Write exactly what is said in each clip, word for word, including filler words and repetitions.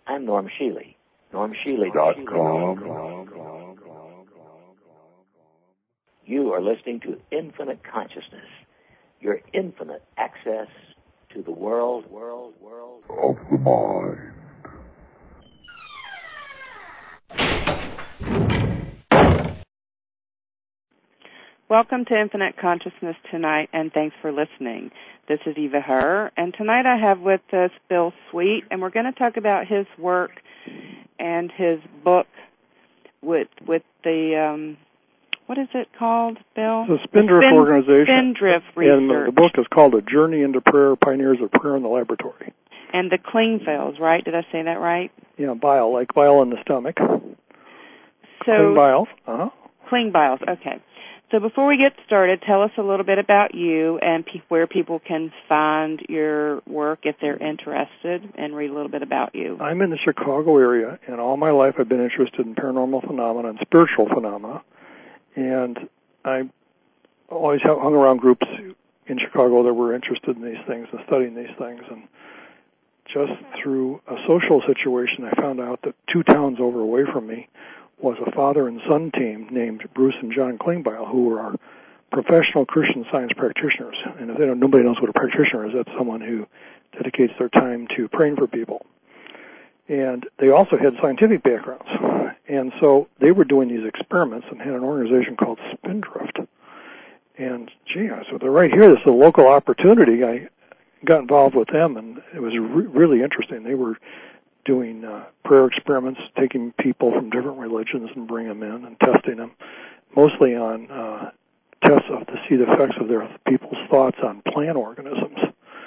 I'm Norm Shealy. Norm Shealy dot com. You are listening to Infinite Consciousness, your infinite access to the world, world, world of the mind. Welcome to Infinite Consciousness tonight, and thanks for listening. This is Eva Herr, and tonight I have with us Bill Sweet, and we're going to talk about his work and his book with with the, um, what is it called, Bill? The Spindrift the Spin, Organization. Spindrift Research. And the, the book is called A Journey into Prayer, Pioneers of Prayer in the Laboratory. And the Klingbeils, right? Did I say that right? Yeah, bile, like bile in the stomach. So, Klingbeils, uh-huh. Klingbeils, okay. So before we get started, tell us a little bit about you and pe- where people can find your work if they're interested, and read a little bit about you. I'm in the Chicago area, and all my life I've been interested in paranormal phenomena and spiritual phenomena. And I always hung around groups in Chicago that were interested in these things and studying these things. And just through a social situation, I found out that two towns over away from me was a father and son team named Bruce and John Klingbeil, who were our professional Christian Science practitioners. And if they don't, nobody knows what a practitioner is, that's someone who dedicates their time to praying for people. And they also had scientific backgrounds. And so they were doing these experiments and had an organization called Spindrift. And, gee, so they're right here. This is a local opportunity. I got involved with them, and it was re- really interesting. They were doing uh, prayer experiments, taking people from different religions and bringing them in and testing them, mostly on uh, tests of to see the effects of their people's thoughts on plant organisms.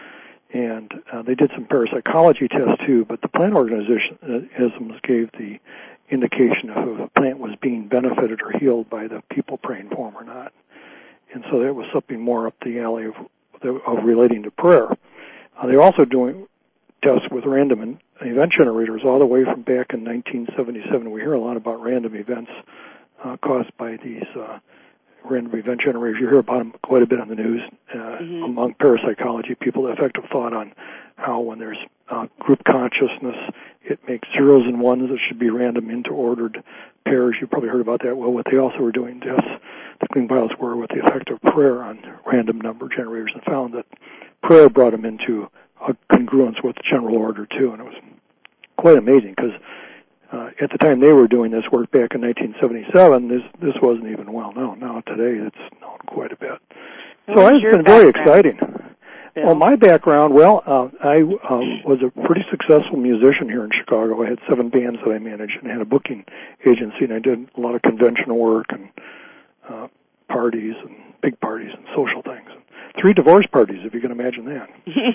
And uh, they did some parapsychology tests too, but the plant organisms gave the indication if a plant was being benefited or healed by the people praying for them or not. And so that was something more up the alley of, of relating to prayer. Uh, they were also doing tests with random event generators all the way from back in nineteen seventy-seven. We hear a lot about random events uh, caused by these uh, random event generators. You hear about them quite a bit on the news uh, mm-hmm. among parapsychology people, the effect of thought on how when there's uh, group consciousness, it makes zeros and ones that should be random into ordered pairs. You've probably heard about that. Well, what they also were doing tests, the Klingbeils were with the effect of prayer on random number generators, and found that prayer brought them into a congruence with the general order too, and it was quite amazing because uh, at the time they were doing this work back in nineteen seventy-seven, this this wasn't even well known. Now today it's known quite a bit. So it's been very exciting. Bill? Well, my background, well, uh, I uh, was a pretty successful musician here in Chicago. I had seven bands that I managed and had a booking agency, and I did a lot of conventional work and uh, parties and big parties and social things. Three divorce parties, if you can imagine that.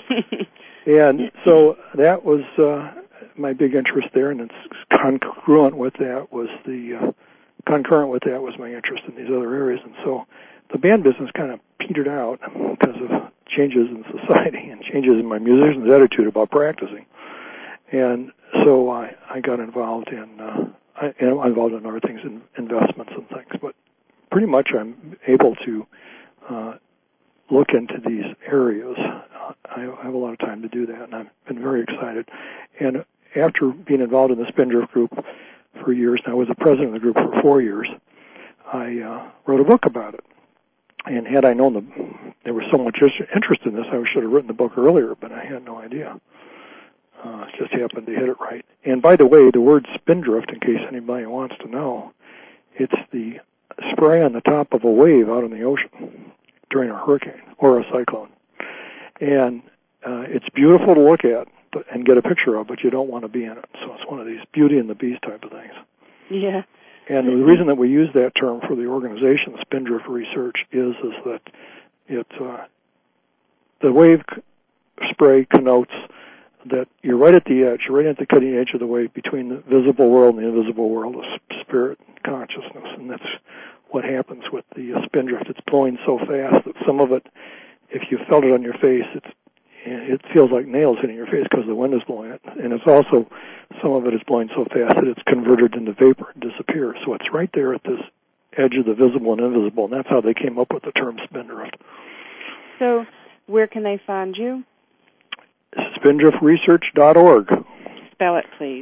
And so that was uh, my big interest there, and it's congruent with that was the uh, concurrent with that was my interest in these other areas. And so the band business kind of petered out because of changes in society and changes in my musician's attitude about practicing. And so I, I got involved in uh, I, I'm involved in other things, in investments and things. But pretty much I'm able to uh, look into these areas. Uh, I have a lot of time to do that, and I've been very excited. And after being involved in the Spindrift group for years, and I was the president of the group for four years, I uh, wrote a book about it. And had I known the, there was so much interest in this, I should have written the book earlier, but I had no idea. Uh, just happened to hit it right. And by the way, the word spindrift, in case anybody wants to know, it's the spray on the top of a wave out in the ocean during a hurricane or a cyclone. And uh, it's beautiful to look at but, and get a picture of, but you don't want to be in it. So it's one of these Beauty and the Beast type of things. Yeah. And the reason that we use that term for the organization, Spindrift Research, is is that it uh, the wave spray connotes that you're right at the edge, you're right at the cutting edge of the wave between the visible world and the invisible world of spirit and consciousness, and that's what happens with the uh, Spindrift. It's blowing so fast that some of it, if you felt it on your face, it's it feels like nails hitting your face because the wind is blowing it. And it's also, some of it is blowing so fast that it's converted into vapor and disappears. So it's right there at this edge of the visible and invisible, and that's how they came up with the term Spindrift. So where can they find you? spindrift research dot org. Spell it, please.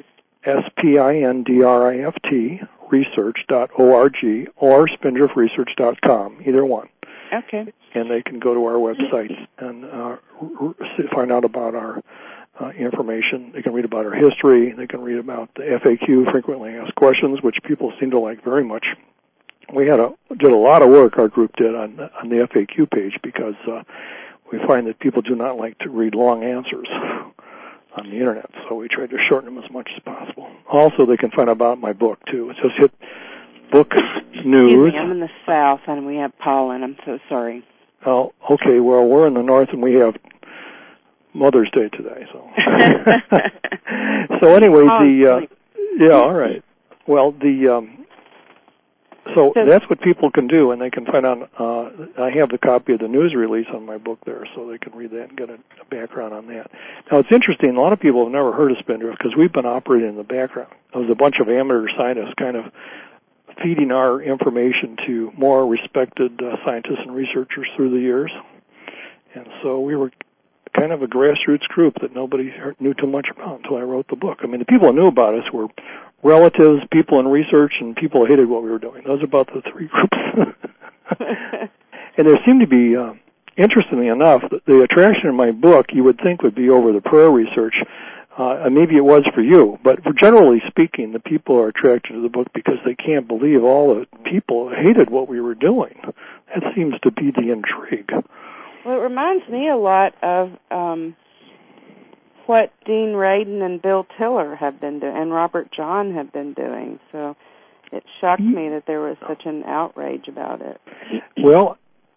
S P I N D R I F T, research dot org, or spindrift research dot com, either one. Okay. And they can go to our website and uh, find out about our uh, information. They can read about our history. They can read about the F A Q, frequently asked questions, which people seem to like very much. We had a did a lot of work, our group did, on, on the F A Q page, because uh, we find that people do not like to read long answers on the internet, so we tried to shorten them as much as possible. Also, they can find out about my book, too. It's just hit book news. Excuse me, I'm in the South, and we have pollen. I'm so sorry. Oh, okay, well, we're in the North, and we have Mother's Day today, so. So anyway, oh, the, uh, yeah, all right. Well, the, um, So that's what people can do, and they can find out. Uh, I have the copy of the news release on my book there, so they can read that and get a, a background on that. Now, it's interesting. A lot of people have never heard of Spindrift because we've been operating in the background. It was a bunch of amateur scientists kind of feeding our information to more respected uh, scientists and researchers through the years. And so we were kind of a grassroots group that nobody knew too much about until I wrote the book. I mean, the people who knew about us were relatives, people in research, and people who hated what we were doing. Those are about the three groups. And there seemed to be, uh, interestingly enough, the, the attraction in my book you would think would be over the prayer research, uh, and maybe it was for you, but for generally speaking, the people are attracted to the book because they can't believe all the people hated what we were doing. That seems to be the intrigue. Well, it reminds me a lot of um, what Dean Radin and Bill Tiller have been doing, and Robert John have been doing. So it shocked me that there was such an outrage about it. Well,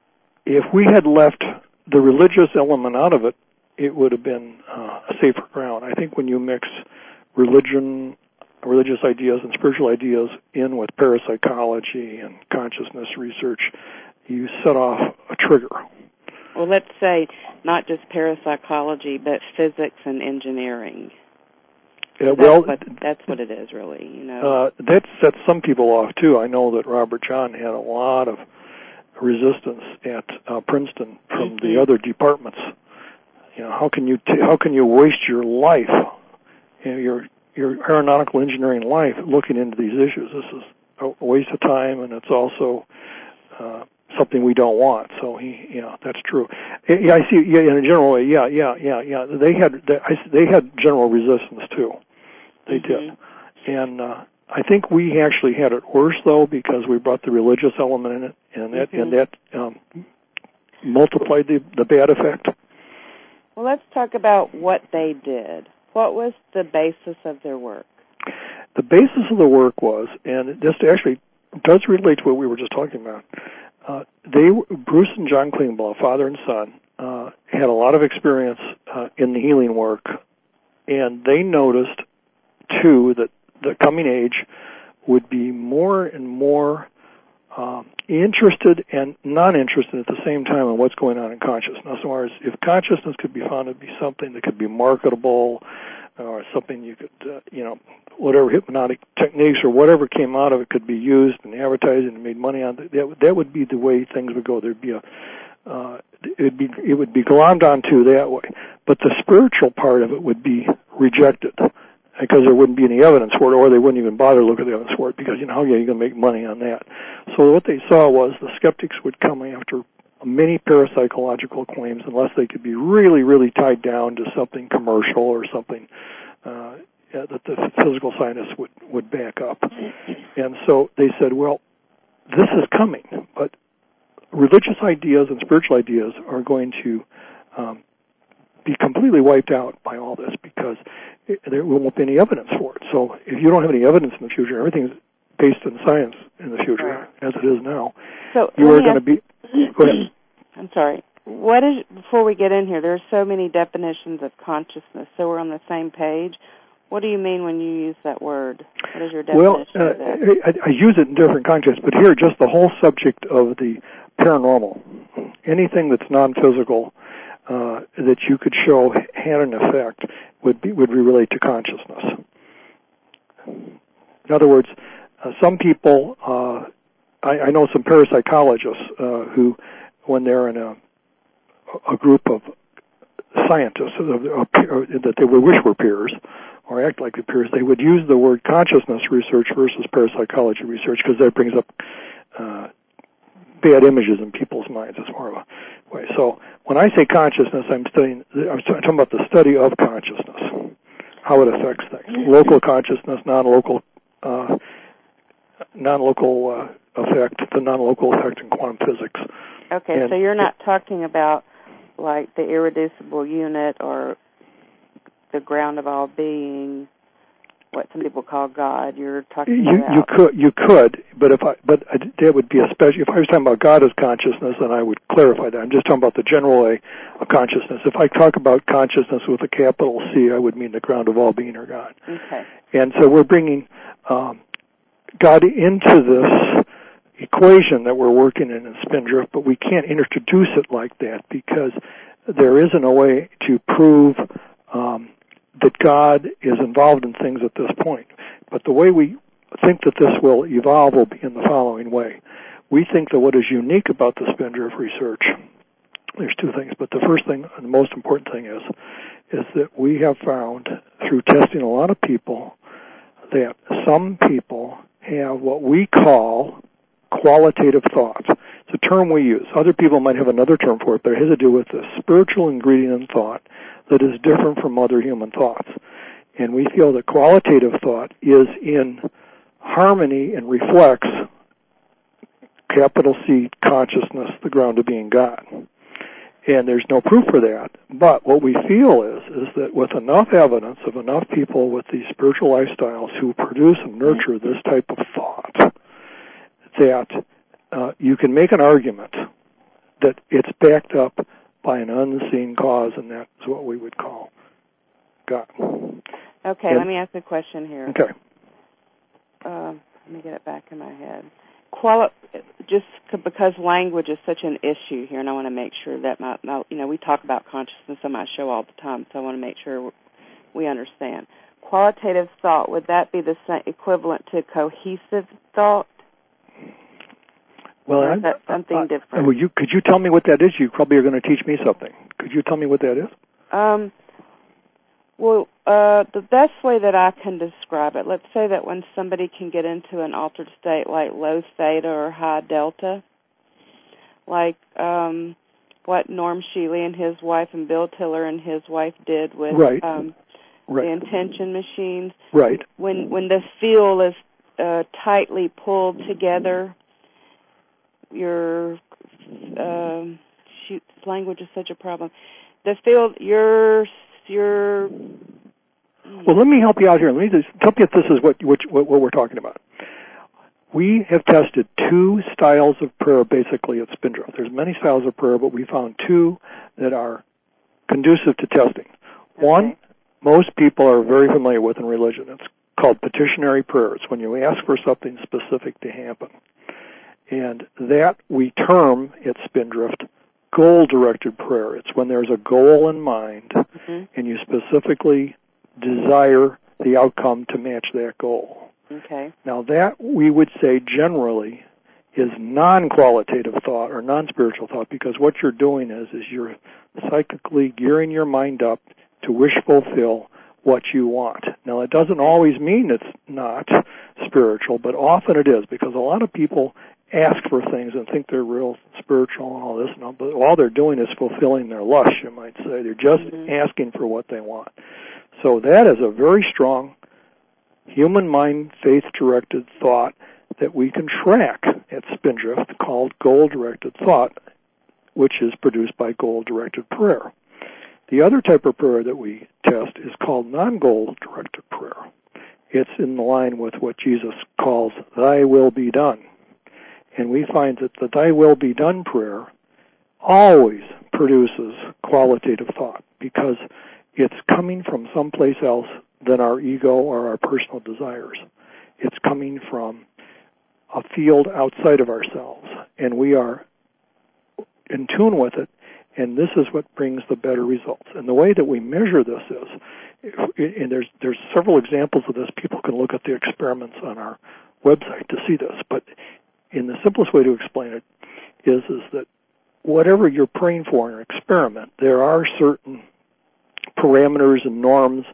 if we had left the religious element out of it, it would have been uh, a safer ground. I think when you mix religion, religious ideas and spiritual ideas in with parapsychology and consciousness research, you set off a trigger. Well, let's say not just parapsychology, but physics and engineering. Uh, that's well, what, that's what it is, really. You know, uh, that sets some people off too. I know that Robert John had a lot of resistance at uh, Princeton from mm-hmm. the other departments. You know, how can you t- how can you waste your life, you know, your your aeronautical engineering life, looking into these issues? This is a waste of time, and it's also uh, something we don't want. So he, you know, that's true. Yeah, I see. Yeah, in a general way. Yeah, yeah, yeah, yeah. They had they had general resistance too. They mm-hmm. did, and uh, I think we actually had it worse though because we brought the religious element in it, and that mm-hmm. and that um, multiplied the the bad effect. Well, let's talk about what they did. What was the basis of their work? The basis of the work was, and this actually does relate to what we were just talking about. Uh, they, Bruce and John Klingbeil, father and son, uh, had a lot of experience uh, in the healing work, and they noticed, too, that the coming age would be more and more um, interested and not interested at the same time in what's going on in consciousness. As far as if consciousness could be found to be something that could be marketable, or something you could, uh, you know, whatever hypnotic techniques or whatever came out of it could be used in advertising and made money on, that that would be the way things would go. There'd be a, uh, it'd be it would be glommed onto that way. But the spiritual part of it would be rejected because there wouldn't be any evidence for it, or they wouldn't even bother to look at the evidence for it because, you know, how are you going to make money on that? So what they saw was the skeptics would come after many parapsychological claims unless they could be really, really tied down to something commercial or something uh, that the physical scientists would, would back up. And so they said, well, this is coming, but religious ideas and spiritual ideas are going to um, be completely wiped out by all this because it, there won't be any evidence for it. So if you don't have any evidence in the future, everything's based in science in the future, as it is now. So you are going to be... Go ahead. I'm sorry. What is, before we get in here, there are so many definitions of consciousness, so we're on the same page. What do you mean when you use that word? What is your definition well, uh, of that? I, I use it in different contexts, but here, just the whole subject of the paranormal, anything that's non-physical uh, that you could show had an effect would be would relate to consciousness. In other words, uh, some people, uh, I, I know some parapsychologists uh, who, when they're in a a group of scientists that they would wish were peers, or act like their peers, they would use the word consciousness research versus parapsychology research because that brings up uh, bad images in people's minds. It's more of a way. So when I say consciousness, I'm studying. I'm talking about the study of consciousness, how it affects things. Local consciousness, non-local, uh, non-local uh, effect, the non-local effect in quantum physics. Okay, and so you're not talking about like the irreducible unit or the ground of all being, what some people call God. You're talking you, about you could you could, but if I but I, that would be a special. If I was talking about God as consciousness, then I would clarify that. I'm just talking about the general way of consciousness. If I talk about consciousness with a capital C, I would mean the ground of all being or God. Okay. And so we're bringing um, God into this equation that we're working in in Spindrift, but we can't introduce it like that because there isn't a way to prove um, that God is involved in things at this point. But the way we think that this will evolve will be in the following way. We think that what is unique about the Spindrift research, there's two things, but the first thing and the most important thing is, is that we have found through testing a lot of people that some people have what we call qualitative thoughts. It's a term we use. Other people might have another term for it, but it has to do with the spiritual ingredient in thought that is different from other human thoughts. And we feel that qualitative thought is in harmony and reflects capital C consciousness, the ground of being God. And there's no proof for that. But what we feel is, is that with enough evidence of enough people with these spiritual lifestyles who produce and nurture this type of thought, that uh, you can make an argument that it's backed up by an unseen cause, and that's what we would call God. Okay, and, let me ask a question here. Okay. Uh, let me get it back in my head. Quali- just c- because language is such an issue here, and I want to make sure that my, my, you know, we talk about consciousness on my show all the time, so I want to make sure we understand. Qualitative thought, would that be the same, equivalent to cohesive thought? Well, or I, is that something I, different? Well, you, could you tell me what that is? You probably are going to teach me something. Could you tell me what that is? Um, well, uh, the best way that I can describe it, let's say that when somebody can get into an altered state like low theta or high delta, like um, what Norm Shealy and his wife and Bill Tiller and his wife did with right. um, right. the intention machines. Right. When when the field is uh, tightly pulled together, your um, shoot, language is such a problem. The field, your your. Well, let me help you out here. Let me just tell me if this is what, what what we're talking about. We have tested two styles of prayer basically at Spindrift. There's many styles of prayer, but we found two that are conducive to testing. Okay. One, most people are very familiar with in religion. It's called petitionary prayer. It's when you ask for something specific to happen. And that we term at Spindrift goal-directed prayer. It's when there's a goal in mind, mm-hmm. and you specifically desire the outcome to match that goal. Okay. Now that, we would say generally, is non-qualitative thought or non-spiritual thought, because what you're doing is, is you're psychically gearing your mind up to wish fulfill what you want. Now it doesn't always mean it's not spiritual, but often it is, because a lot of people ask for things and think they're real spiritual and all this and all, but all they're doing is fulfilling their lust, you might say. They're just mm-hmm. asking for what they want. So that is a very strong human mind, faith-directed thought that we can track at Spindrift called goal-directed thought, which is produced by goal-directed prayer. The other type of prayer that we test is called non-goal-directed prayer. It's in line with what Jesus calls, thy will be done. And we find that the thy will be done prayer always produces qualitative thought, because it's coming from someplace else than our ego or our personal desires. It's coming from a field outside of ourselves, and we are in tune with it, and this is what brings the better results. And the way that we measure this is, and there's there's several examples of this. People can look at the experiments on our website to see this, but in the simplest way to explain it is, is that whatever you're praying for in an experiment, there are certain parameters and norms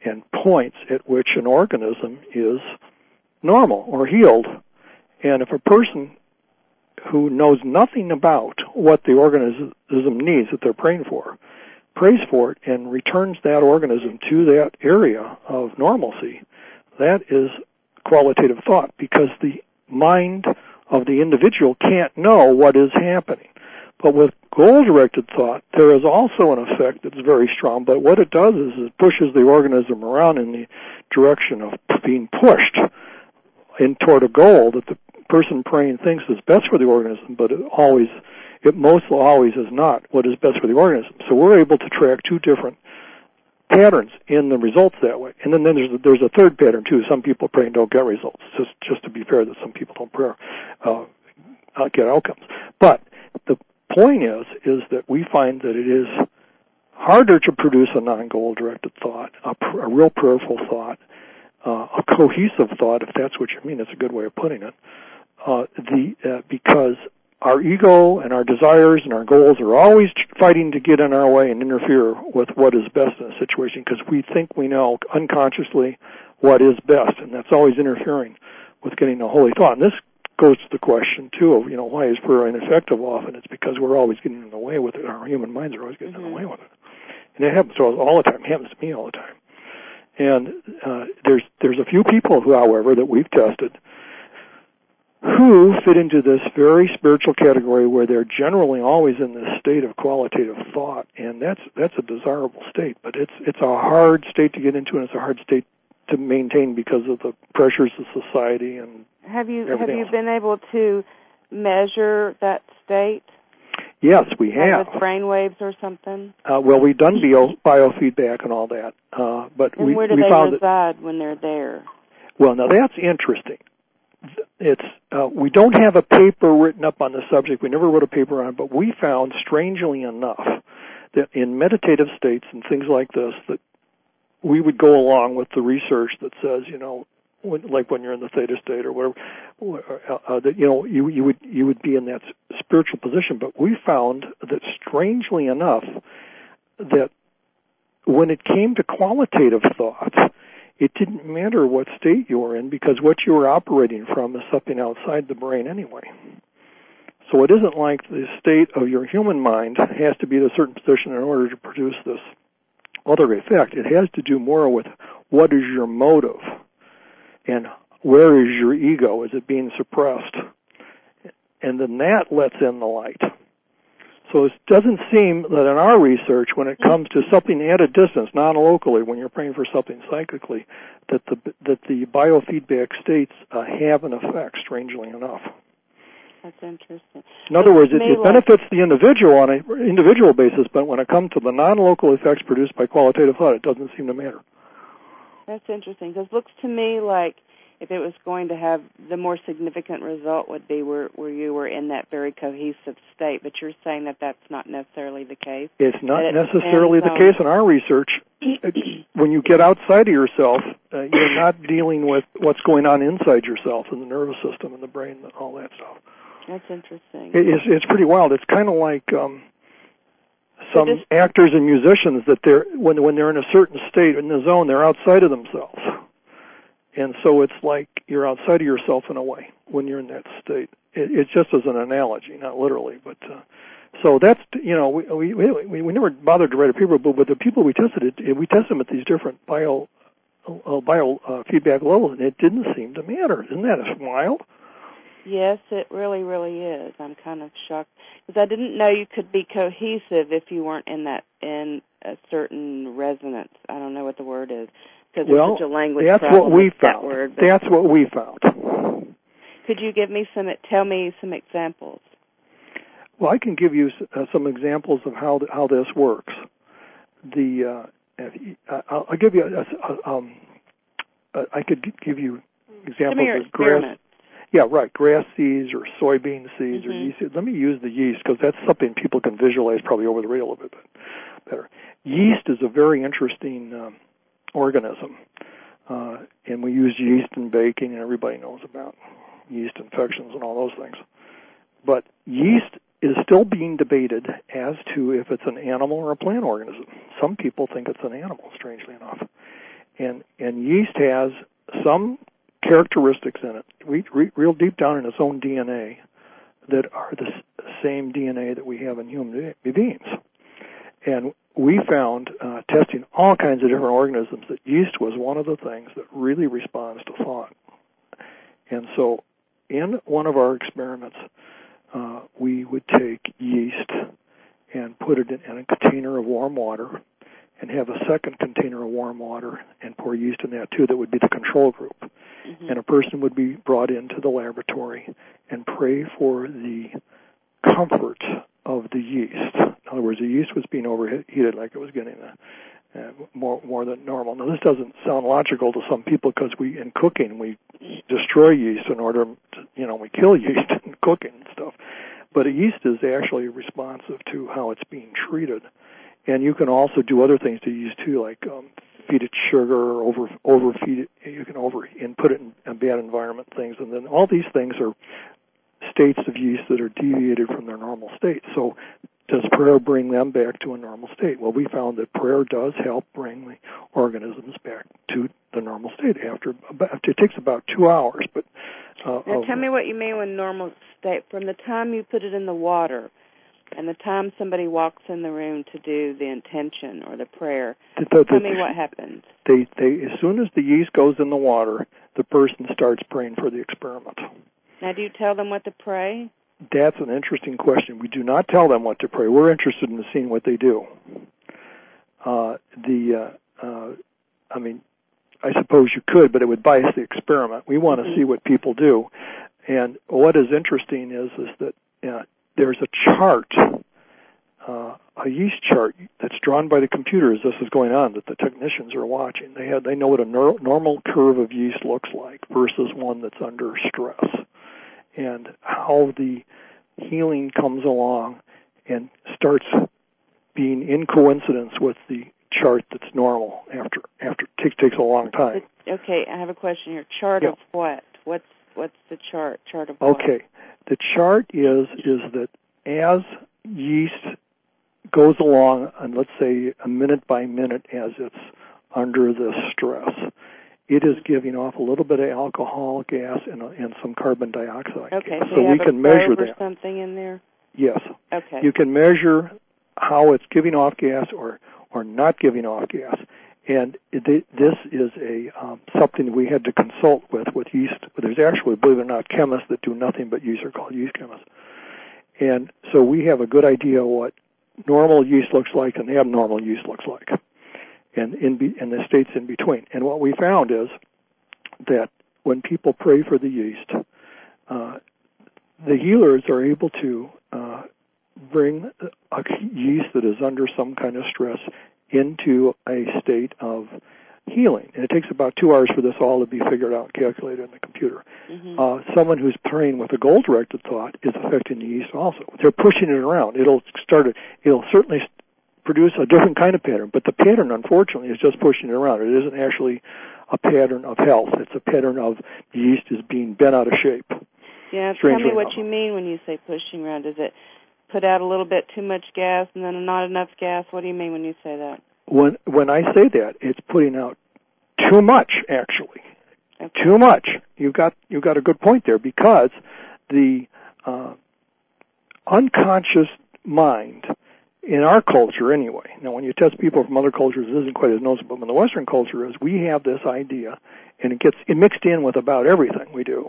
and points at which an organism is normal or healed. And if a person who knows nothing about what the organism needs that they're praying for, prays for it and returns that organism to that area of normalcy, that is qualitative thought, because the mind of the individual can't know what is happening. But with goal-directed thought, there is also an effect that's very strong, but what it does is it pushes the organism around in the direction of being pushed in toward a goal that the person praying thinks is best for the organism, but it always, it most always is not what is best for the organism. So we're able to track two different patterns in the results that way. And then, then there's, a, there's a third pattern, too. Some people pray and don't get results, just just to be fair that some people don't pray, uh, get outcomes. But the point is, is that we find that it is harder to produce a non-goal-directed thought, a, a real prayerful thought, uh, a cohesive thought, if that's what you mean. It's a good way of putting it. Uh, the uh, because our ego and our desires and our goals are always fighting to get in our way and interfere with what is best in a situation, because we think we know unconsciously what is best, and that's always interfering with getting a holy thought. And this goes to the question, too, of, you know, why is prayer ineffective often? It's because we're always getting in the way with it. Our human minds are always getting mm-hmm. in the way with it. And it happens to us all the time. It happens to me all the time. And uh, there's there's a few people, who, however, that we've tested who fit into this very spiritual category where they're generally always in this state of qualitative thought, and that's that's a desirable state, but it's it's a hard state to get into, and it's a hard state to maintain because of the pressures of society and have you everything have you else. been able to measure that state? Yes, we have. With brain waves or something? Uh, well, we've done bio, biofeedback and all that, uh, but and we, where do we they found reside that, when they're there? Well, now that's interesting. It's uh, we don't have a paper written up on the subject. We never wrote a paper on it, but we found, strangely enough, that in meditative states and things like this, that we would go along with the research that says, you know, when, like when you're in the theta state or whatever, uh, uh, that you know you you would you would be in that spiritual position. But we found that, strangely enough, that when it came to qualitative thoughts, it didn't matter what state you were in, because what you were operating from is something outside the brain anyway. So it isn't like the state of your human mind has to be in a certain position in order to produce this other effect. It has to do more with what is your motive and where is your ego? Is it being suppressed? And then that lets in the light. So it doesn't seem that in our research, when it comes to something at a distance, non-locally, when you're praying for something psychically, that the that the biofeedback states uh, have an effect, strangely enough. That's interesting. In other words, it, it benefits the individual on an individual basis, but when it comes to the non-local effects produced by qualitative thought, it doesn't seem to matter. That's interesting, because it looks to me like if it was going to have, the more significant result would be where, where you were in that very cohesive state, but you're saying that that's not necessarily the case? It's not it necessarily the on... case in our research. When you get outside of yourself, uh, you're not dealing with what's going on inside yourself in the nervous system and the brain and all that stuff. That's interesting. It, it's, it's pretty wild. It's kind of like um, some just... actors and musicians that they're when when they're in a certain state in the zone, they're outside of themselves. And so it's like you're outside of yourself in a way when you're in that state. It, it's just as an analogy, not literally. But uh, so that's, you know, we, we we we never bothered to write a paper, but with the people we tested, it, we tested them at these different bio uh, bio uh, feedback levels, and it didn't seem to matter. Isn't that wild? Yes, it really, really is. I'm kind of shocked because I didn't know you could be cohesive if you weren't in that in a certain resonance. I don't know what the word is. Well, such a language that's what we found. That word, that's what we found. Could you give me some? Tell me some examples. Well, I can give you uh, some examples of how the, how this works. The uh, I'll, I'll give you. A, a, um, a, I could give you examples of grass. Yeah, right. Grass seeds or soybean seeds mm-hmm. or yeast seeds. Let me use the yeast because that's something people can visualize probably over the radio a little bit better. Yeast is a very interesting Um, organism, uh, and we use yeast in baking, and everybody knows about yeast infections and all those things. But yeast is still being debated as to if it's an animal or a plant organism. Some people think it's an animal, strangely enough. And, and yeast has some characteristics in it, we, re, real deep down in its own D N A, that are the same D N A that we have in human beings. And we found, uh, testing all kinds of different organisms, that yeast was one of the things that really responds to thought. And so in one of our experiments, uh, we would take yeast and put it in, in a container of warm water, and have a second container of warm water and pour yeast in that too. That would be the control group. Mm-hmm. And a person would be brought into the laboratory and pray for the comfort of the yeast. In other words, the yeast was being overheated, like it was getting a, uh, more more than normal. Now, this doesn't sound logical to some people, because we, in cooking, we destroy yeast in order to, you know, we kill yeast in cooking and stuff. But a yeast is actually responsive to how it's being treated. And you can also do other things to yeast too, like um, feed it sugar, or over overfeed it. You can over and put it in, in bad environment things, and then all these things are states of yeast that are deviated from their normal state. So, does prayer bring them back to a normal state? Well, we found that prayer does help bring the organisms back to the normal state. After about, it takes about two hours, but uh, now of, tell me what you mean with normal state. From the time you put it in the water and the time somebody walks in the room to do the intention or the prayer, the, the, tell the, me what happens. They, they, as soon as the yeast goes in the water, the person starts praying for the experiment. Now, do you tell them what to pray? That's an interesting question. We do not tell them what to pray. We're interested in seeing what they do. Uh, the, uh, uh, I mean, I suppose you could, but it would bias the experiment. We want to mm-hmm. see what people do. And what is interesting is, is that uh, there's a chart, uh, a yeast chart that's drawn by the computer as this is going on, that the technicians are watching. They have, they know what a nor- normal curve of yeast looks like versus one that's under stress, and how the healing comes along and starts being in coincidence with the chart that's normal after after it takes, takes a long time. Okay, I have a question here. Chart yeah. of what? What's what's the chart? Chart of what? Okay, the chart is is that as yeast goes along, and let's say a minute by minute as it's under the stress, it is giving off a little bit of alcohol gas and, and some carbon dioxide okay, gas. So, so you we have can a measure or that. Something in there? Yes. Okay. You can measure how it's giving off gas or, or not giving off gas. And it, this is a um, something we had to consult with with yeast. There's actually, believe it or not, chemists that do nothing but yeast are called yeast chemists. And so we have a good idea what normal yeast looks like and abnormal yeast looks like, and in, be, in the states in between. And what we found is that when people pray for the yeast, uh, the healers are able to uh, bring a yeast that is under some kind of stress into a state of healing. And it takes about two hours for this all to be figured out and calculated in the computer. Mm-hmm. Uh, someone who's praying with a goal-directed thought is affecting the yeast also. They're pushing it around. It'll start. A, it'll certainly produce a different kind of pattern, but the pattern, unfortunately, is just pushing it around. It isn't actually a pattern of health. It's a pattern of the yeast is being bent out of shape. Yeah, tell me what you mean when you say pushing around. Does it put out a little bit too much gas and then not enough gas? What do you mean when you say that? When when I say that, it's putting out too much, actually. Okay. Too much. You've got you've got a good point there, because the uh, unconscious mind in our culture, anyway. Now, when you test people from other cultures, it isn't quite as noticeable. But in the Western culture, is we have this idea, and it gets it mixed in with about everything we do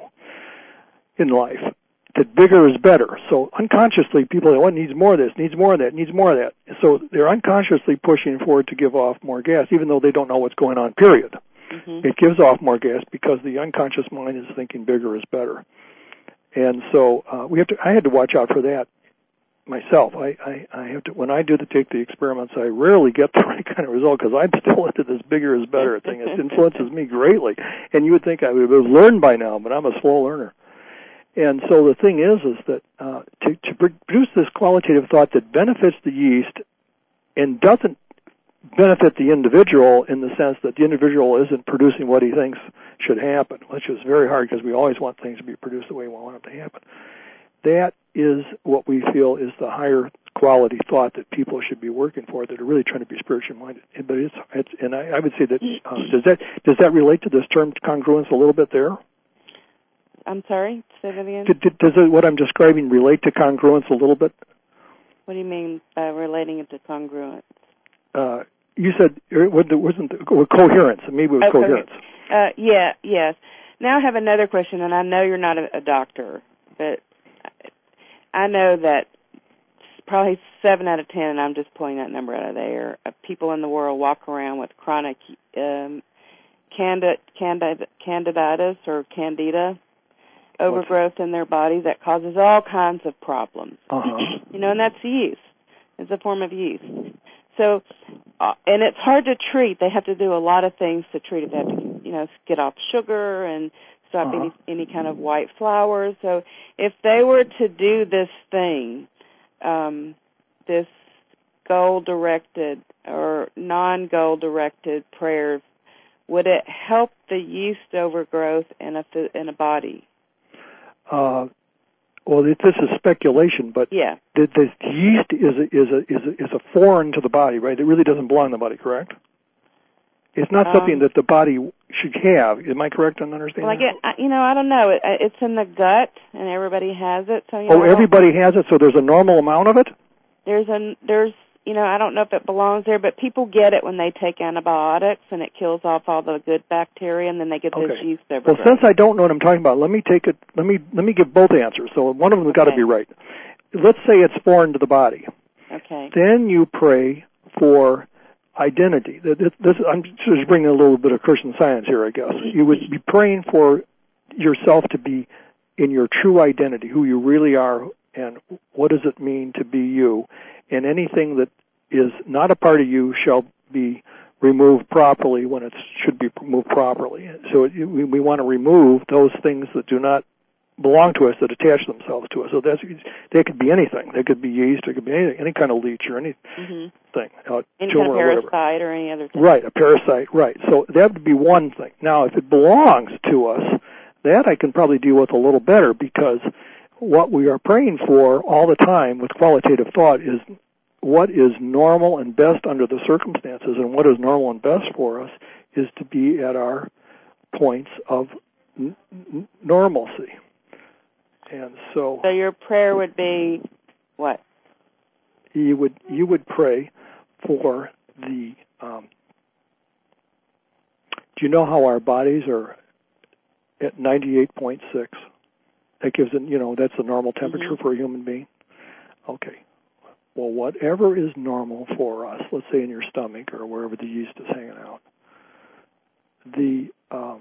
in life, that bigger is better. So unconsciously, people say, "What needs more of this? Needs more of that? Needs more of that." So they're unconsciously pushing forward to give off more gas, even though they don't know what's going on. Period. Mm-hmm. It gives off more gas because the unconscious mind is thinking bigger is better, and so uh, we have to. I had to watch out for that myself. I, I, I have to. When I do the take the experiments, I rarely get the right kind of result because I'm still into this bigger is better thing. It influences me greatly, and you would think I would have learned by now, but I'm a slow learner. And so the thing is, is that uh, to, to produce this qualitative thought that benefits the yeast and doesn't benefit the individual in the sense that the individual isn't producing what he thinks should happen, which is very hard because we always want things to be produced the way we want them to happen. That is what we feel is the higher quality thought that people should be working for that are really trying to be spiritually minded. But it's, it's and I, I would say that uh, does that does that relate to this term congruence a little bit there? I'm sorry, say that again. Did, did, does it, what I'm describing relate to congruence a little bit? What do you mean by relating it to congruence? Uh, you said it wasn't well, coherence. Maybe it was oh, coherence. Uh, yeah, yes. Now I have another question, and I know you're not a, a doctor, but I know that probably seven out of ten, and I'm just pulling that number out of the air, of people in the world walk around with chronic um, candid, candid, candiditis or candida overgrowth in their body that causes all kinds of problems. Uh-huh. You know, and that's yeast. It's a form of yeast. So, uh, and it's hard to treat. They have to do a lot of things to treat it. They have to, you know, get off sugar and stop uh-huh. any, any kind of white flour. So if they were to do this thing, um, this goal-directed or non-goal-directed prayer, would it help the yeast overgrowth in a, in a body? Uh, well, this is speculation, but yeah. the, the yeast is a, is a is a is a foreign to the body, right? It really doesn't belong in the body, correct? It's not um, something that the body should have. Am I correct in understanding? Well, I get, I, you know, I don't know. It, it's in the gut, and everybody has it. So you oh, know, everybody has it. So there's a normal amount of it. There's a there's you know I don't know if it belongs there, but people get it when they take antibiotics, and it kills off all the good bacteria, and then they get okay. this yeast overgrowth. Well, since I don't know what I'm talking about, let me take it. Let me let me give both answers. So one of them has okay. got to be right. Let's say it's foreign to the body. Okay. Then you pray for identity. This, this, I'm just bringing a little bit of Christian Science here, I guess. You would be praying for yourself to be in your true identity, who you really are, and what does it mean to be you. And anything that is not a part of you shall be removed properly when it should be removed properly. So it, we, we want to remove those things that do not belong to us, that attach themselves to us. So that's, they could be anything. They could be yeast, it could be anything, any kind of leech or anything, mm-hmm. uh, any tumor kind of or whatever. parasite or any other thing. Right, a parasite, right. So that would be one thing. Now, if it belongs to us, that I can probably deal with a little better, because what we are praying for all the time with qualitative thought is what is normal and best under the circumstances, and what is normal and best for us is to be at our points of n- n- normalcy. And so, so your prayer would be what? You would you would pray for the. Um, do you know how our bodies are at ninety-eight point six? That gives it, you know, that's the normal temperature mm-hmm. for a human being. Okay. Well, whatever is normal for us, let's say in your stomach or wherever the yeast is hanging out, the um,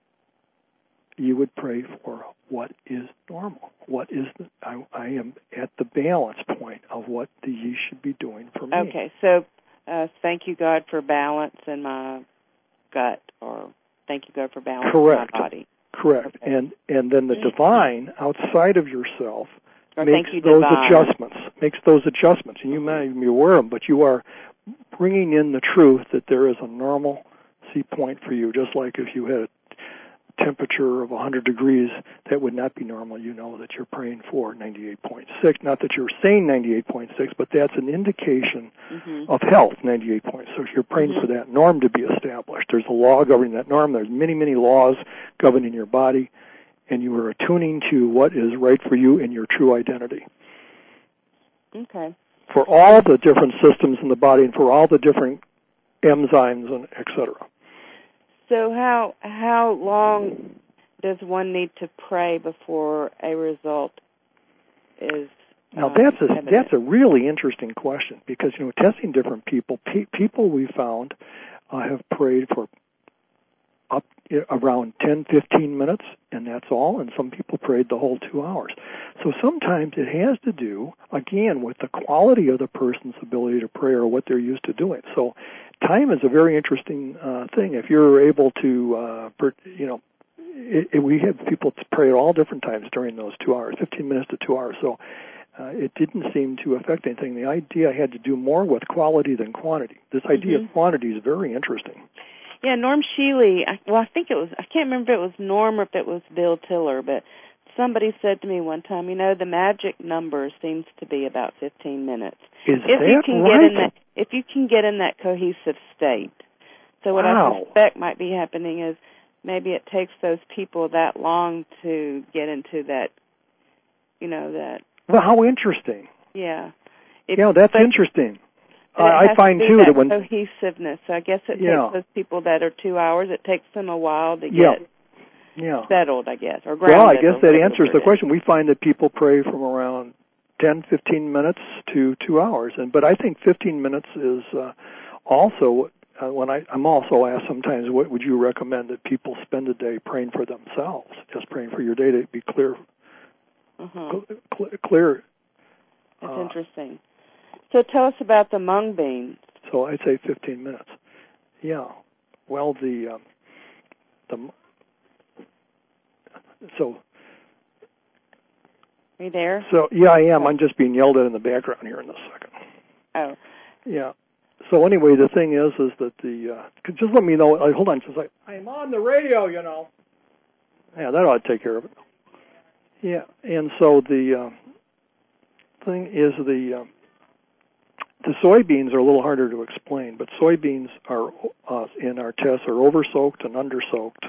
you would pray for what is normal. What is the, I, I am at the balance point of what the yeast should be doing for me. Okay, so uh, thank you, God, for balance in my gut, or thank you, God, for balance Correct. in my body. Correct. Okay. And and then the divine outside of yourself or makes you, those divine. adjustments. Makes those adjustments, and you may even be aware of them, but you are bringing in the truth that there is a normalcy point for you. Just like if you had a temperature of one hundred degrees, that would not be normal. You know that you're praying for ninety-eight point six. Not that you're saying ninety-eight point six, but that's an indication mm-hmm. of health, ninety-eight point six. You're praying mm-hmm. for that norm to be established. There's a law governing that norm. There's many, many laws governing your body, and you are attuning to what is right for you in your true identity. Okay. For all the different systems in the body and for all the different enzymes and et cetera. So how how long does one need to pray before a result is Now um, that's a evident? that's a really interesting question, because you know testing different people, pe- people we found uh, have prayed for up around ten, fifteen minutes, and that's all, and some people prayed the whole two hours. So sometimes it has to do, again, with the quality of the person's ability to pray or what they're used to doing. So time is a very interesting uh, thing. If you're able to, uh, per, you know, it, it, we had people pray at all different times during those two hours, fifteen minutes to two hours. So uh, it didn't seem to affect anything. The idea had to do more with quality than quantity. This idea mm-hmm. of quantity is very interesting. Yeah, Norm Shealy, I, well, I think it was, I can't remember if it was Norm or if it was Bill Tiller, but somebody said to me one time, you know, the magic number seems to be about fifteen minutes. Is if that you can right? Get in that, if you can get in that cohesive state. So what wow. I suspect might be happening is maybe it takes those people that long to get into that, you know, that. Well, how interesting. Yeah. If, yeah, that's but, interesting. but uh, I find, to too, that, that when. cohesiveness. So I guess it yeah. takes those people that are two hours, it takes them a while to yeah. get yeah. settled, I guess, or grounded. Well, I guess that whatever answers the is. question. We find that people pray from around ten, fifteen minutes to two hours. And But I think fifteen minutes is uh, also. Uh, when I, I'm also asked sometimes, what would you recommend that people spend a day praying for themselves, just praying for your day to be clear, uh-huh. cl- clear. That's uh, interesting. So tell us about the mung beans. So I'd say fifteen minutes. Yeah. Well, the um, the so. Are you there? So yeah, I am. I'm just being yelled at in the background here in a second. Oh. Yeah. So anyway, the thing is, is that the uh, just let me know. Uh, hold on, just like I'm on the radio, you know. Yeah, that ought to take care of it. Yeah, and so the uh, thing is the uh, the soybeans are a little harder to explain, but soybeans are uh, in our tests are over-soaked and under-soaked,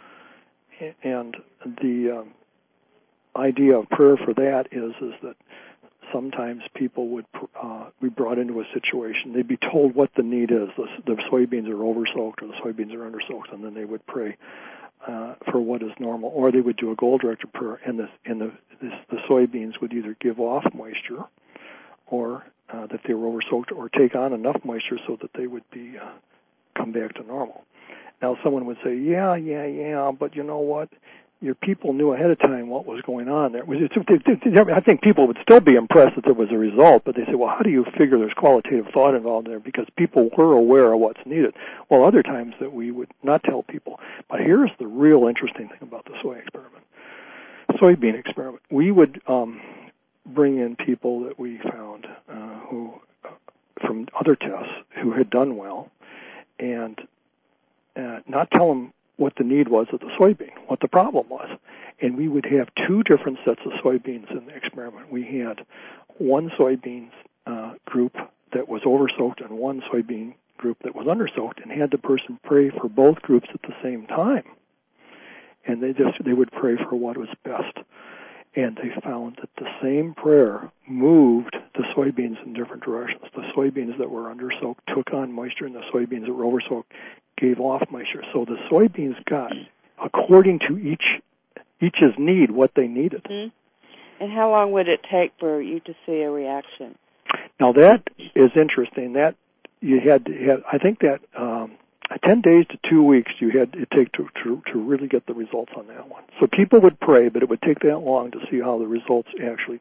and the um, idea of prayer for that is is that sometimes people would uh, be brought into a situation. They'd be told what the need is. The, the soybeans are over-soaked or the soybeans are under-soaked, and then they would pray uh, for what is normal. Or they would do a goal-directed prayer, and, the, and the, this, the soybeans would either give off moisture or uh, that they were over-soaked or take on enough moisture so that they would be uh, come back to normal. Now, someone would say, yeah, yeah, yeah, but you know what? Your people knew ahead of time what was going on there. I think people would still be impressed that there was a result, but they say, well, how do you figure there's qualitative thought involved there? Because people were aware of what's needed. Well, other times that we would not tell people. But here's the real interesting thing about the soy experiment, soybean experiment. We would um, bring in people that we found uh, who, uh, from other tests, who had done well, and uh, not tell them what the need was of the soybean, what the problem was. And we would have two different sets of soybeans in the experiment. We had one soybean uh, group that was over-soaked and one soybean group that was under-soaked, and had the person pray for both groups at the same time. And they just they would pray for what was best. And they found that the same prayer moved the soybeans in different directions. The soybeans that were under-soaked took on moisture, and the soybeans that were over-soaked gave off moisture. So the soybeans got, according to each each's need, what they needed. Mm-hmm. And how long would it take for you to see a reaction? Now that is interesting. That you had to have, I think that um, ten days to two weeks you had it take to, to to really get the results on that one. So people would pray, but it would take that long to see how the results actually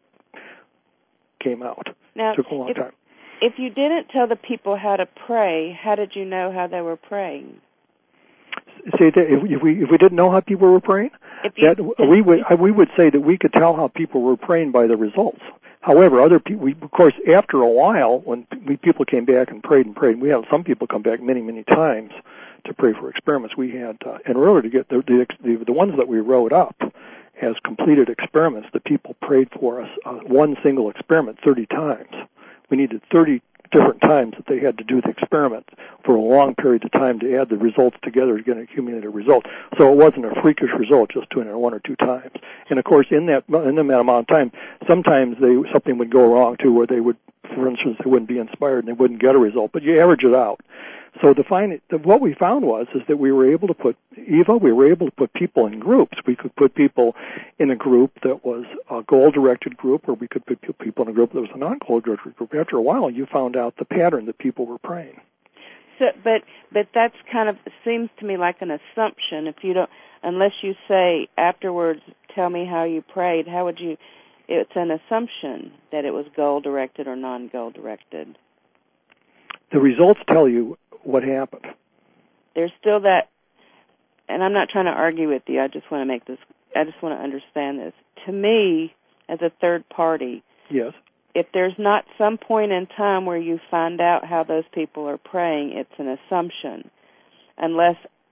came out. Now, it took a long if, time. If you didn't tell the people how to pray, how did you know how they were praying? Say that if we if we didn't know how people were praying, if you, that we would we would say that we could tell how people were praying by the results. However, other people, we, of course, after a while, when we, people came back and prayed and prayed, we had some people come back many many times to pray for experiments. We had uh, in order to get the, the the ones that we wrote up as completed experiments, the people prayed for us uh, one single experiment thirty times. We needed thirty different times that they had to do the experiment for a long period of time to add the results together to get an accumulated result. So it wasn't a freakish result just doing it one or two times. And of course, in that in that amount of time, sometimes they something would go wrong too, where they would, for instance, they wouldn't be inspired and they wouldn't get a result. But you average it out. So the find, what we found was is that we were able to put, Eva, we were able to put people in groups. We could put people in a group that was a goal-directed group, or we could put people in a group that was a non-goal-directed group. After a while, you found out the pattern that people were praying. So, but but that's kind of, seems to me like an assumption. If you don't, unless you say afterwards, tell me how you prayed, how would you, it's an assumption that it was goal-directed or non-goal-directed. The results tell you what happened. There's still that, and I'm not trying to argue with you, I just want to make this, I just want to understand this. To me, as a third party, yes, if there's not some point in time where you find out how those people are praying, it's an assumption, unless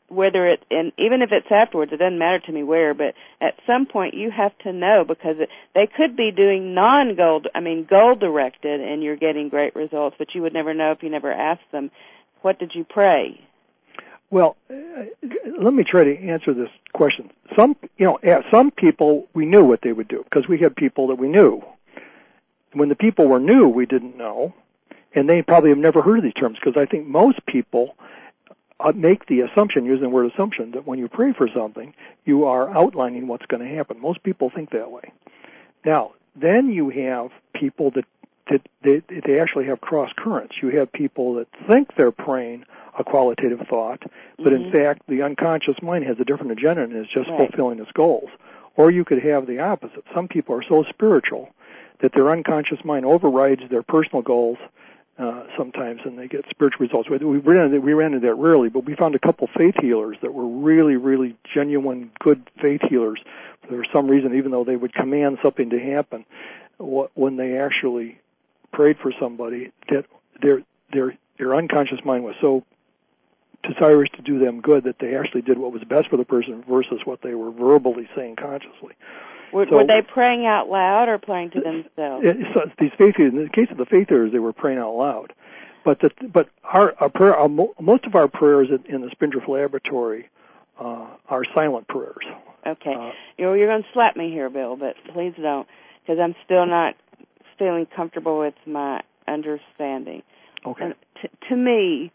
whether it, and even if it's afterwards, it doesn't matter to me where, but at some point you have to know, because it, they could be doing non-goal, I mean goal-directed, and you're getting great results, but you would never know if you never asked them, what did you pray? Well, uh, let me try to answer this question. Some, you know, some people, we knew what they would do, because we had people that we knew. When the people were new, we didn't know, and they probably have never heard of these terms, because I think most people uh, make the assumption, using the word assumption, that when you pray for something, you are outlining what's going to happen. Most people think that way. Now, then you have people that, that they, they actually have cross currents. You have people that think they're praying a qualitative thought, but mm-hmm. in fact, the unconscious mind has a different agenda and is just right. fulfilling its goals. Or you could have the opposite. Some people are so spiritual that their unconscious mind overrides their personal goals uh, sometimes, and they get spiritual results. We ran, into, we ran into that rarely, but we found a couple faith healers that were really, really genuine, good faith healers. For some reason, even though they would command something to happen, when they actually prayed for somebody, that their their their unconscious mind was so desirous to do them good that they actually did what was best for the person versus what they were verbally saying consciously. Were, so, were they praying out loud or praying to themselves? It, so these faith healers, in the case of the faith healers, they were praying out loud. But the, but our, our prayer, our, most of our prayers in, in the Spindrift Laboratory uh, are silent prayers. Okay, uh, you know, you're going to slap me here, Bill, but please don't, because I'm still not feeling comfortable with my understanding. Okay. And t- to me,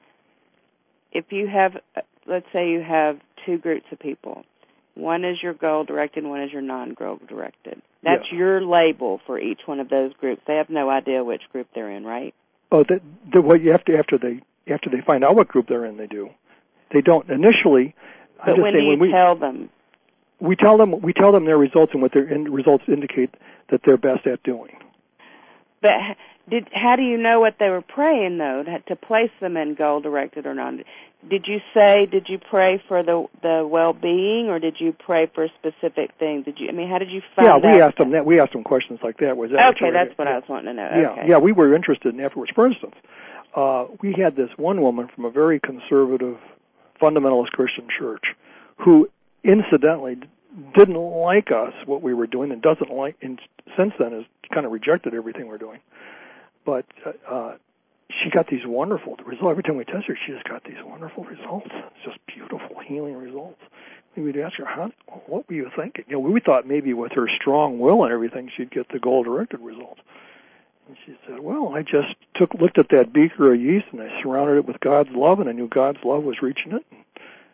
if you have, let's say you have two groups of people, one is your goal-directed and one is your non-goal-directed. That's yes. your label for each one of those groups. They have no idea which group they're in, right? Oh, the, the, what you have to after they after they find out what group they're in, they do. They don't initially. But I'm just when saying, do you when we, tell them? We tell them we tell them their results and what their in, results indicate that they're best at doing. But did how do you know what they were praying, though, to place them in goal-directed or non? Did you say, did you pray for the the well-being, or did you pray for a specific thing? Did you? I mean, how did you find out? Yeah, we asked them that. We asked them questions like that. Was that okay, what that's what yeah. I was wanting to know. Yeah, okay. yeah, we were interested in afterwards. For instance, uh, we had this one woman from a very conservative, fundamentalist Christian church who, incidentally, didn't like us, what we were doing, and doesn't like, and since then has kind of rejected everything we're doing. But uh, she got these wonderful results. Every time we test her, she just got these wonderful results. It's just beautiful healing results. And we'd ask her, "How? What were you thinking?" You know, we thought maybe with her strong will and everything, she'd get the goal-directed results. And she said, "Well, I just took looked at that beaker of yeast and I surrounded it with God's love, and I knew God's love was reaching it." And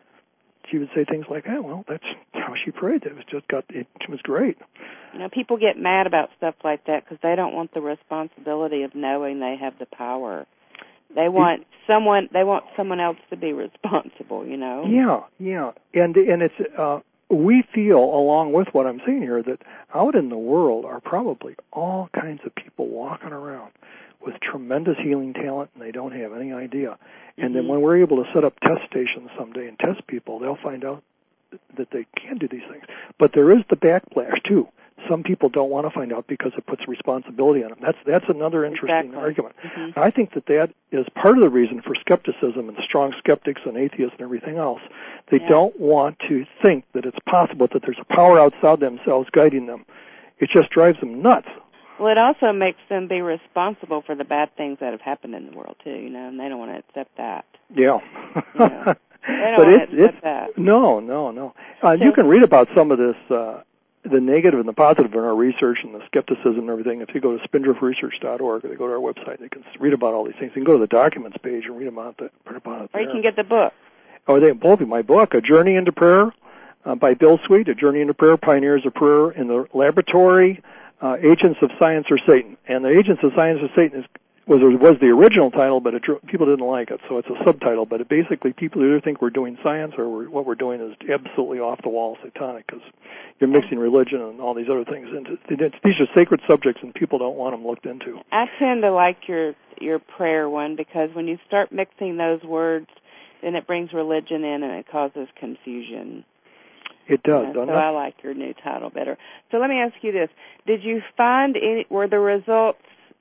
she would say things like, "Oh, well, that's how she prayed. It was just got. It was great." You know, people get mad about stuff like that because they don't want the responsibility of knowing they have the power. They want someone. They want someone else to be responsible. You know. Yeah, yeah, and and it's uh, we feel, along with what I'm saying here, that out in the world are probably all kinds of people walking around with tremendous healing talent, and they don't have any idea. And mm-hmm. then when we're able to set up test stations someday and test people, they'll find out that they can do these things. But there is the backlash too. Some people don't want to find out because it puts responsibility on them. That's that's another interesting exactly. argument. Mm-hmm. I think that that is part of the reason for skepticism and strong skeptics and atheists and everything else. They yeah. don't want to think that it's possible that there's a power outside themselves guiding them. It just drives them nuts. Well, it also makes them be responsible for the bad things that have happened in the world too, you know, and they don't want to accept that. Yeah. You know, they don't but want it's, to accept it's, that. No, no, no. Uh, so, you can read about some of this, uh, the negative and the positive in our research and the skepticism and everything. If you go to spindrift research dot org or they go to our website, they can read about all these things. You can go to the documents page and read about, the, read about it Or there. you can get the book. Oh, they both of my book, A Journey into Prayer, uh, by Bill Sweet, A Journey into Prayer, Pioneers of Prayer in the Laboratory, uh, Agents of Science or Satan. And the Agents of Science or Satan is was was the original title, but it, people didn't like it, so it's a subtitle. But it basically, people either think we're doing science or we're, what we're doing is absolutely off the wall satanic, because you're mixing religion and all these other things into. These are sacred subjects, and people don't want them looked into. I tend to like your your prayer one, because when you start mixing those words, then it brings religion in and it causes confusion. It does, yeah, doesn't so it? I like your new title better. So let me ask you this: did you find any? Were the results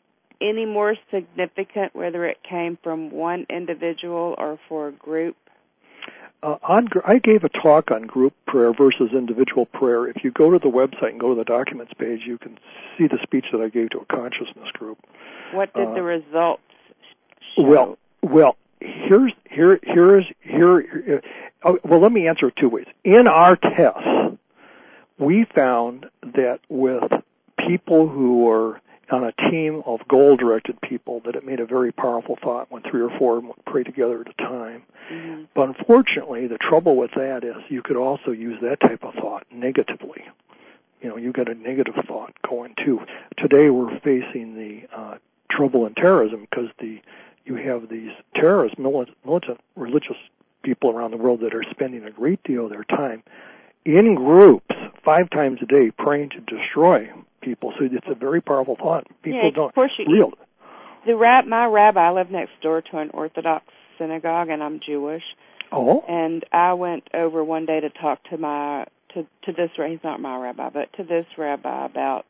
any more significant, whether it came from one individual or for a group? uh, on, I gave a talk on group prayer versus individual prayer. If you go to the website and go to the documents page, you can see the speech that I gave to a consciousness group. What did uh, the results show? Well, well, here's here here is here. Uh, well, let me answer it two ways. In our tests, we found that with people who were on a team of goal-directed people, that it made a very powerful thought when three or four would pray together at a time. Mm-hmm. But unfortunately, the trouble with that is you could also use that type of thought negatively. You know, you get a negative thought going too. Today, we're facing the uh, trouble in terrorism because the you have these terrorist, militant, militant, religious people around the world that are spending a great deal of their time in groups five times a day praying to destroy people. So it's a very powerful thought. People yeah, don't of course you, real. The rab, my rabbi, I live next door to an Orthodox synagogue, and I'm Jewish. Oh. And I went over one day to talk to my to to this. He's not my rabbi, but to this rabbi about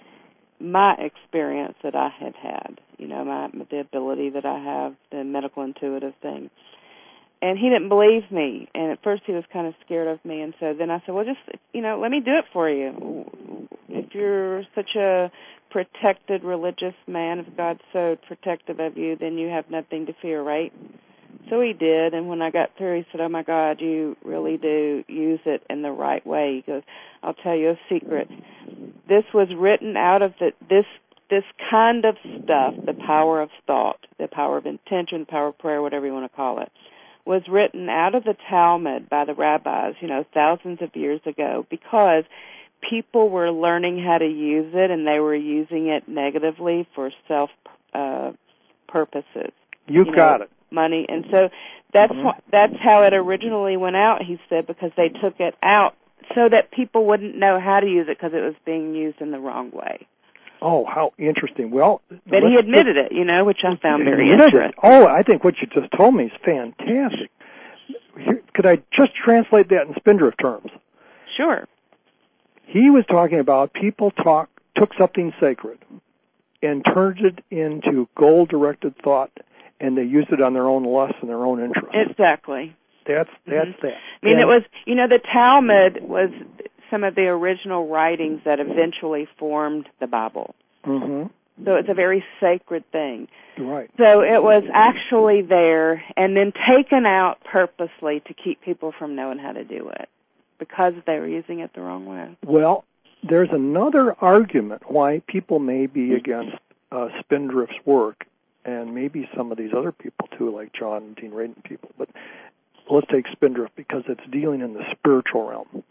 my experience that I had had. You know, my the ability that I have, the medical intuitive thing. And he didn't believe me, and at first he was kind of scared of me, and so then I said, well, just, you know, let me do it for you. If you're such a protected religious man, if God's so protective of you, then you have nothing to fear, right? So he did, and when I got through, he said, oh, my God, you really do use it in the right way. He goes, I'll tell you a secret. This was written out of the, this this kind of stuff, the power of thought, the power of intention, the power of prayer, whatever you want to call it, was written out of the Talmud by the rabbis, you know, thousands of years ago, because people were learning how to use it, and they were using it negatively for self uh, purposes. You, you got know, it. Money, and so that's mm-hmm. wh- that's how it originally went out. He said, because they took it out so that people wouldn't know how to use it because it was being used in the wrong way. Oh, how interesting. Well, but he admitted it, you know, which I found very interesting. Oh, I think what you just told me is fantastic. Here, could I just translate that in Spindrift terms? Sure. He was talking about people talk took something sacred and turned it into goal-directed thought, and they used it on their own lust and their own interest. Exactly. That's that's mm-hmm. that. I mean, and, it was, you know, the Talmud was some of the original writings that eventually formed the Bible. Mm-hmm. So it's a very sacred thing. Right. So it was actually there and then taken out purposely to keep people from knowing how to do it because they were using it the wrong way. Well, there's another argument why people may be against uh, Spindrift's work, and maybe some of these other people too, like John and Dean Radin people. But let's take Spindrift because it's dealing in the spiritual realm.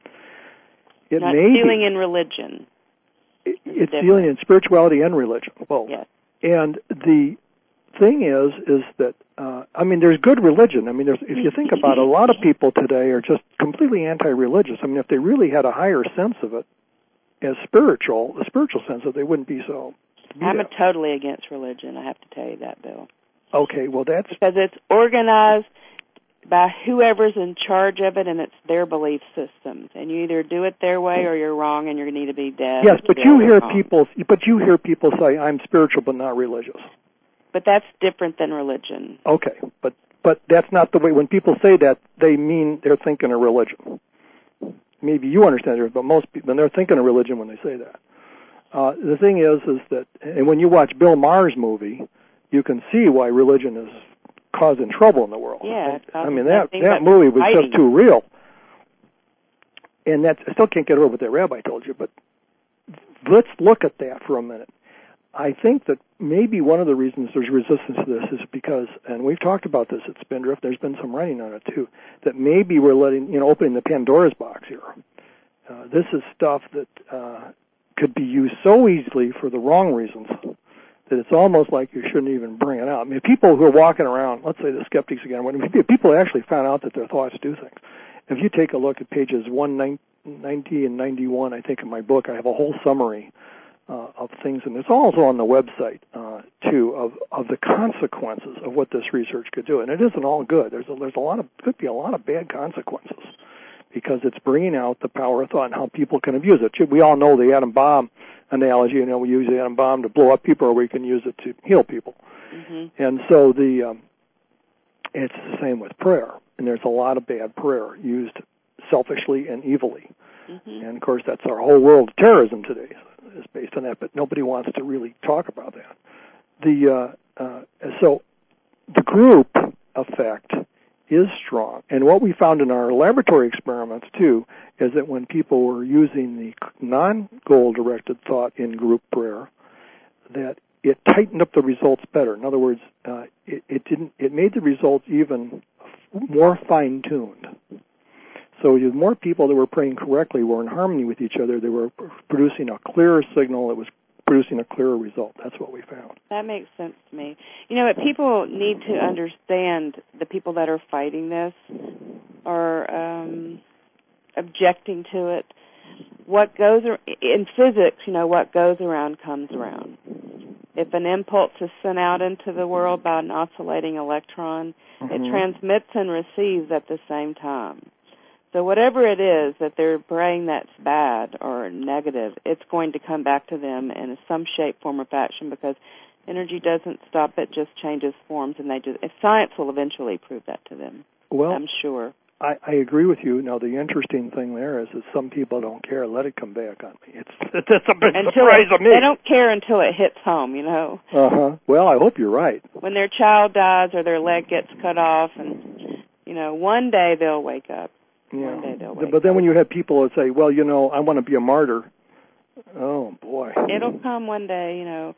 It Not may dealing be, in religion. It, it's dealing in spirituality and religion, both. Yes. And the thing is, is that, uh, I mean, there's good religion. I mean, there's, if you think about it, a lot of people today are just completely anti-religious. I mean, if they really had a higher sense of it as spiritual, the spiritual sense of it, they wouldn't be so. I'm a totally against religion, I have to tell you that, Bill. Okay, well, that's... Because it's organized by whoever's in charge of it, and it's their belief systems. And you either do it their way or you're wrong, and you're going to need to be dead. Yes, but you hear people, but you hear people say, "I'm spiritual but not religious." But that's different than religion. Okay, but but that's not the way. When people say that, they mean they're thinking of religion. Maybe you understand it, but most people, they're thinking of religion when they say that. Uh, the thing is, is that, and when you watch Bill Maher's movie, you can see why religion is causing trouble in the world. Yeah, I mean, that that movie was fighting. just too real. And that's, I still can't get over what that rabbi told you, but let's look at that for a minute. I think that maybe one of the reasons there's resistance to this is because, and we've talked about this at Spindrift, there's been some writing on it too, that maybe we're letting, you know, opening the Pandora's box here. Uh, this is stuff that uh, could be used so easily for the wrong reasons that it's almost like you shouldn't even bring it out. I mean, people who are walking around, let's say the skeptics again, when people actually found out that their thoughts do things. If you take a look at pages one ninety and ninety-one, I think, in my book, I have a whole summary uh, of things, and it's also on the website, uh, too, of, of the consequences of what this research could do. And it isn't all good. There's a, there's a lot of, could be a lot of bad consequences because it's bringing out the power of thought and how people can abuse it. We all know the atom bomb analogy. You know, we use the atom bomb to blow up people, or we can use it to heal people. Mm-hmm. And so the um, it's the same with prayer. and there's a lot of bad prayer used selfishly and evilly. Mm-hmm. And, of course, that's our whole world of terrorism today is based on that, but nobody wants to really talk about that. The uh, uh, so the group effect is strong. And what we found in our laboratory experiments, too, is that when people were using the non-goal-directed thought in group prayer, that it tightened up the results better. In other words, uh, it, it didn't. It made the results even more fine-tuned. So the more people that were praying correctly were in harmony with each other. They were producing a clearer signal that was producing a clearer result. That's what we found. That makes sense to me. You know, what people need to understand, the people that are fighting this or um, objecting to it, what goes in physics, you know, what goes around comes around. If an impulse is sent out into the world by an oscillating electron, mm-hmm. it transmits and receives at the same time. So whatever it is that they're praying that's bad or negative, it's going to come back to them in some shape, form, or fashion, because energy doesn't stop, it just changes forms, and they just, science will eventually prove that to them. Well, I'm sure. I, I agree with you. Now, the interesting thing there is that some people don't care. Let it come back on me. It's that's a big until surprise it, to me. They don't care until it hits home, you know. Uh-huh. Well, I hope you're right. When their child dies or their leg gets cut off, and, you know, one day they'll wake up. Yeah. One day they'll wake but then up. when you have people that say, well, you know, I want to be a martyr, oh, boy. It'll come one day, you know.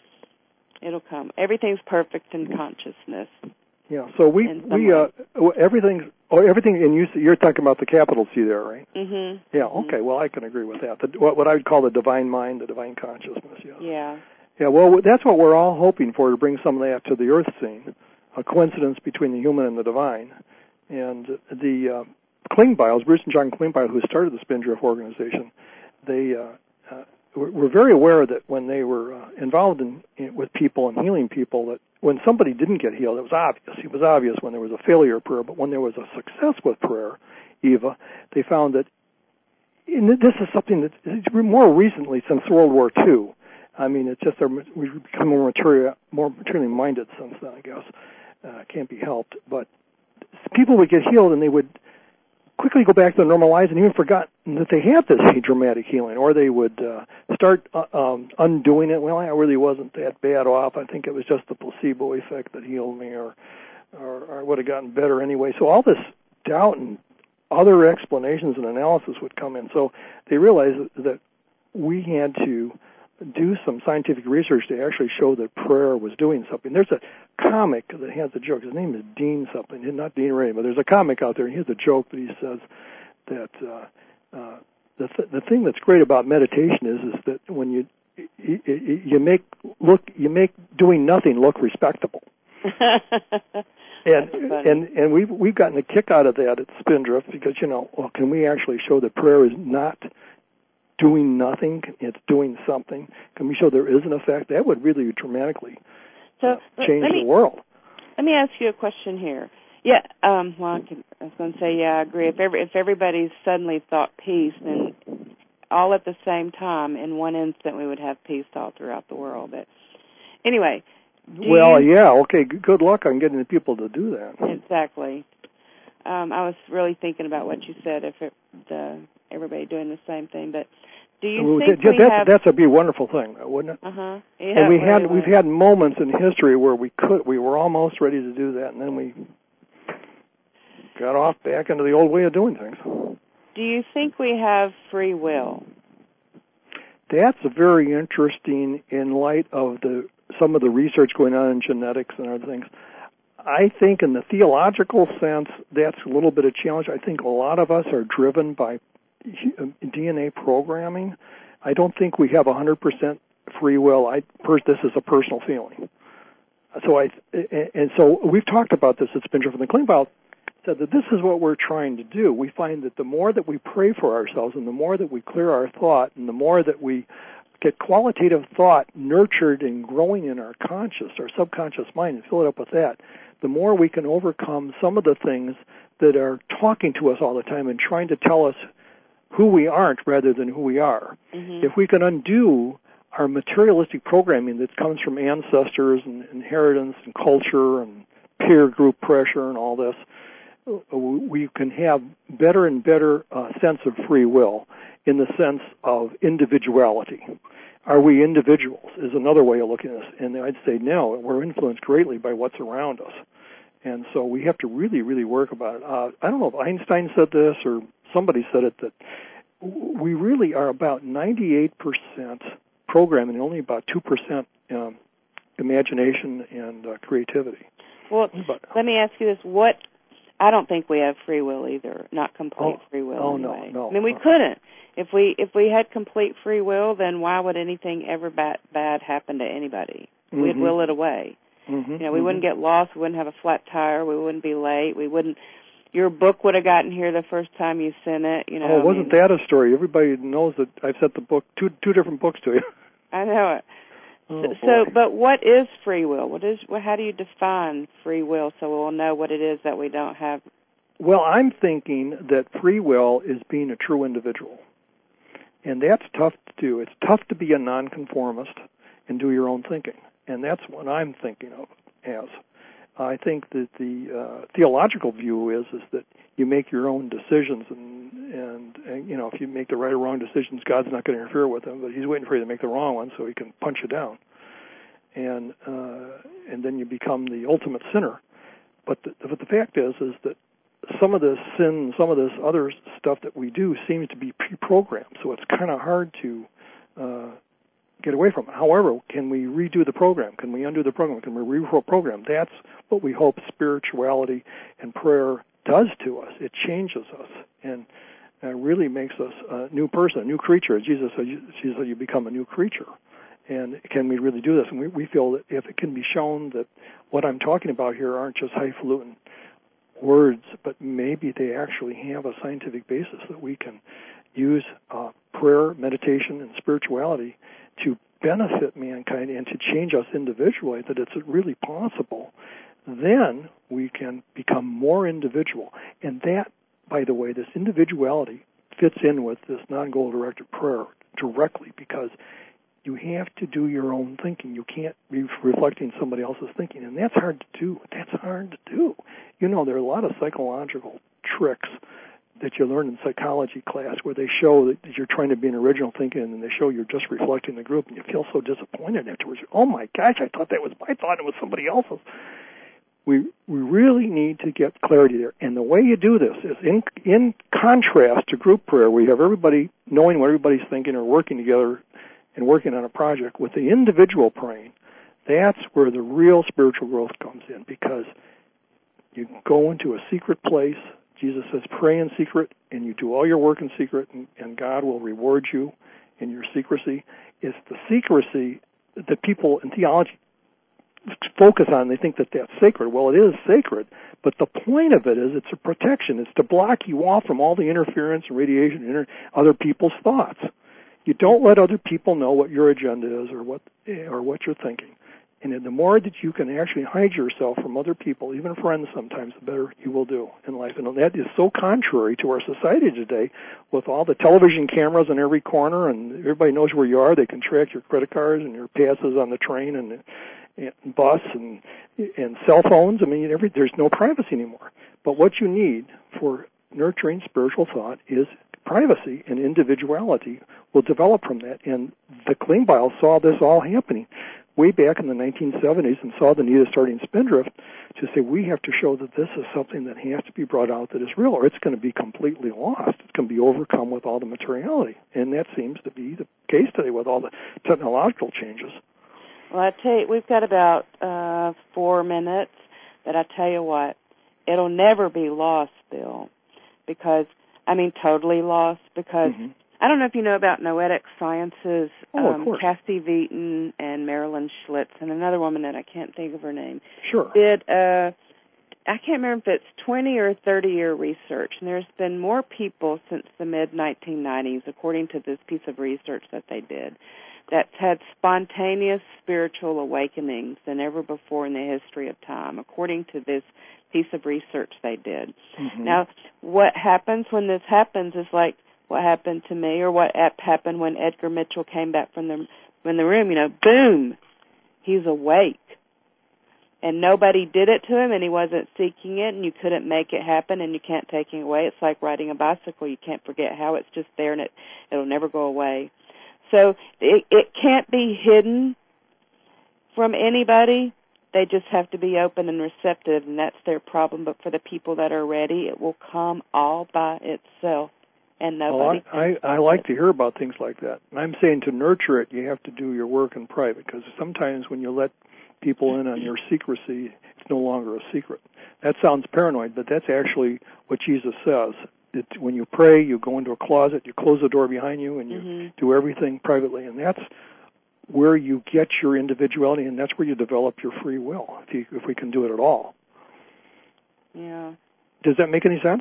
It'll come. Everything's perfect in consciousness. Yeah, so we, we uh, everything, oh, everything, and you, you're talking about the capital C there, right? Mm-hmm. Yeah, mm-hmm. okay, well, I can agree with that. The, what, what I would call the divine mind, the divine consciousness, yes. Yeah. Yeah, well, that's what we're all hoping for, to bring some of that to the earth scene, a coincidence between the human and the divine. And the uh, Klingbeils, Bruce and John Klingbeil, who started the Spindrift organization, they uh, uh, were, were very aware that when they were uh, involved in, in with people and healing people, that when somebody didn't get healed, it was obvious. It was obvious when there was a failure of prayer, but when there was a success with prayer, Eva, they found that, and this is something that more recently since World War Two. I mean, it's just we've become more material, more materially minded since then, I guess. Uh, can't be helped. But people would get healed and they would quickly go back to their normal lives and even forgot that they had this dramatic healing, or they would uh, start uh, um, undoing it. Well, I really wasn't that bad off. I think it was just the placebo effect that healed me, or, or, or I would have gotten better anyway. So all this doubt and other explanations and analysis would come in. So they realized that we had to do some scientific research to actually show that prayer was doing something. There's a comic that has a joke. His name is Dean something, not Dean Ray, but there's a comic out there, and he has a joke that he says that uh, uh, the th- the thing that's great about meditation is is that when you you, you make look you make doing nothing look respectable. And and and we've we've gotten a kick out of that at Spindrift, because, you know, well, can we actually show that prayer is not doing nothing, it's doing something? Can we show there is an effect? That would really dramatically so, uh, change me, the world. Let me ask you a question here. Yeah, um, well, I, can, I was going to say, yeah, I agree. If every, if everybody suddenly thought peace, then all at the same time, in one instant, we would have peace all throughout the world. But anyway. Well, you, yeah, okay, good luck on getting the people to do that. Exactly. Um, I was really thinking about what you said, if it, the, everybody doing the same thing, but do you well, think that, we that's, have... That's a be a wonderful thing, wouldn't it? Uh-huh. Yeah, and we really had, would. we've had moments in history where we could, we were almost ready to do that, and then we got off back into the old way of doing things. Do you think we have free will? That's very interesting in light of the some of the research going on in genetics and other things. I think in the theological sense, that's a little bit of a challenge. I think a lot of us are driven by D N A programming. I don't think we have one hundred percent free will. I, this is a personal feeling. So I, and so we've talked about this at Spindrift, and the Klingbeil said that this is what we're trying to do. We find that the more that we pray for ourselves, and the more that we clear our thought, and the more that we get qualitative thought nurtured and growing in our conscious, our subconscious mind, and fill it up with that, the more we can overcome some of the things that are talking to us all the time and trying to tell us who we aren't rather than who we are. Mm-hmm. If we can undo our materialistic programming that comes from ancestors and inheritance and culture and peer group pressure and all this, we can have better and better uh, sense of free will in the sense of individuality. Are we individuals is another way of looking at this. And I'd say no, we're influenced greatly by what's around us. And so we have to really, really work about it. Uh, I don't know if Einstein said this or somebody said it, that we really are about ninety-eight percent programming and only about two percent um, imagination and uh, creativity. Well, but, let me ask you this. What, I don't think we have free will either, not complete oh, free will oh, anyway. no, no. I mean, we couldn't. If we if we had complete free will, then why would anything ever bad, bad happen to anybody? Mm-hmm. We'd will it away. Mm-hmm. You know, we mm-hmm. wouldn't get lost. We wouldn't have a flat tire. We wouldn't be late. We wouldn't. Your book would have gotten here the first time you sent it. You know. Oh, wasn't I mean, that a story? Everybody knows that I've sent the book two two different books to you. I know it. Oh, so, so, but what is free will? What is? How do you define free will so we'll know what it is that we don't have? Well, I'm thinking that free will is being a true individual. And that's tough to do. It's tough to be a nonconformist and do your own thinking. And that's what I'm thinking of as. I think that the uh, theological view is is that you make your own decisions, and, and, and, you know, if you make the right or wrong decisions, God's not going to interfere with them, but he's waiting for you to make the wrong one so he can punch you down. And uh, and then you become the ultimate sinner. But the, but the fact is is that some of this sin, some of this other stuff that we do seems to be pre-programmed, so it's kind of hard to uh, get away from it. However, can we redo the program? Can we undo the program? Can we reprogram? That's what we hope spirituality and prayer does to us. It changes us and uh, really makes us a new person, a new creature. Jesus said, Jesus said, you become a new creature. And can we really do this? And we, we feel that if it can be shown that what I'm talking about here aren't just highfalutin words, but maybe they actually have a scientific basis that we can use uh, prayer, meditation, and spirituality to benefit mankind and to change us individually, that it's really possible, then we can become more individual. And that, by the way, this individuality fits in with this non-goal-directed prayer directly, because you have to do your own thinking. You can't be reflecting somebody else's thinking, and that's hard to do. That's hard to do. You know, there are a lot of psychological tricks that you learn in psychology class where they show that you're trying to be an original thinking, and they show you're just reflecting the group, and you feel so disappointed afterwards. Oh, my gosh, I thought that was my thought, and it was somebody else's. We we really need to get clarity there. And the way you do this is in in contrast to group prayer, where you have everybody knowing what everybody's thinking or working together and working on a project. With the individual praying, that's where the real spiritual growth comes in, because you go into a secret place. Jesus says, pray in secret, and you do all your work in secret, and, and God will reward you in your secrecy. It's the secrecy that people in theology focus on. They think that that's sacred. Well, it is sacred, but the point of it is it's a protection. It's to block you off from all the interference and radiation and inter- other people's thoughts. You don't let other people know what your agenda is or what or what you're thinking. And the more that you can actually hide yourself from other people, even friends sometimes, the better you will do in life. And that is so contrary to our society today, with all the television cameras in every corner, and everybody knows where you are. They can track your credit cards and your passes on the train and, and bus and and cell phones. I mean, every, there's no privacy anymore. But what you need for nurturing spiritual thought is privacy, and individuality will develop from that. And the Klingbeils saw this all happening way back in the nineteen seventies and saw the need of starting Spindrift to say, we have to show that this is something that has to be brought out that is real, or it's going to be completely lost. It's going to be overcome with all the materiality. And that seems to be the case today with all the technological changes. Well, I tell you, we've got about uh, four minutes, but I tell you what, it'll never be lost, Bill, because, I mean, totally lost, because mm-hmm. I don't know if you know about Noetic Sciences. Oh, um, of course. Cassie Veaton and Marilyn Schlitz and another woman that I can't think of her name. Sure. Did, uh, I can't remember if it's twenty or thirty-year research, and there's been more people since the mid nineteen nineties, according to this piece of research that they did, that's had spontaneous spiritual awakenings than ever before in the history of time, according to this piece of research they did. Mm-hmm. Now, what happens when this happens is like what happened to me, or what happened when Edgar Mitchell came back from the, from the room, you know, boom, he's awake. and nobody did it to him, and he wasn't seeking it, and you couldn't make it happen, and you can't take it away. It's like riding a bicycle. You can't forget how it's just there, and it, it'll never go away. So it, it can't be hidden from anybody. They just have to be open and receptive, and that's their problem. But for the people that are ready, it will come all by itself, and nobody. Well, I, I, I like to hear about things like that. And I'm saying to nurture it, you have to do your work in private, because sometimes when you let people in on your secrecy, it's no longer a secret. That sounds paranoid, but that's actually what Jesus says. It, when you pray, you go into a closet, you close the door behind you, and you mm-hmm. do everything privately, and that's where you get your individuality, and that's where you develop your free will, if, you, if we can do it at all. Yeah. Does that make any sense?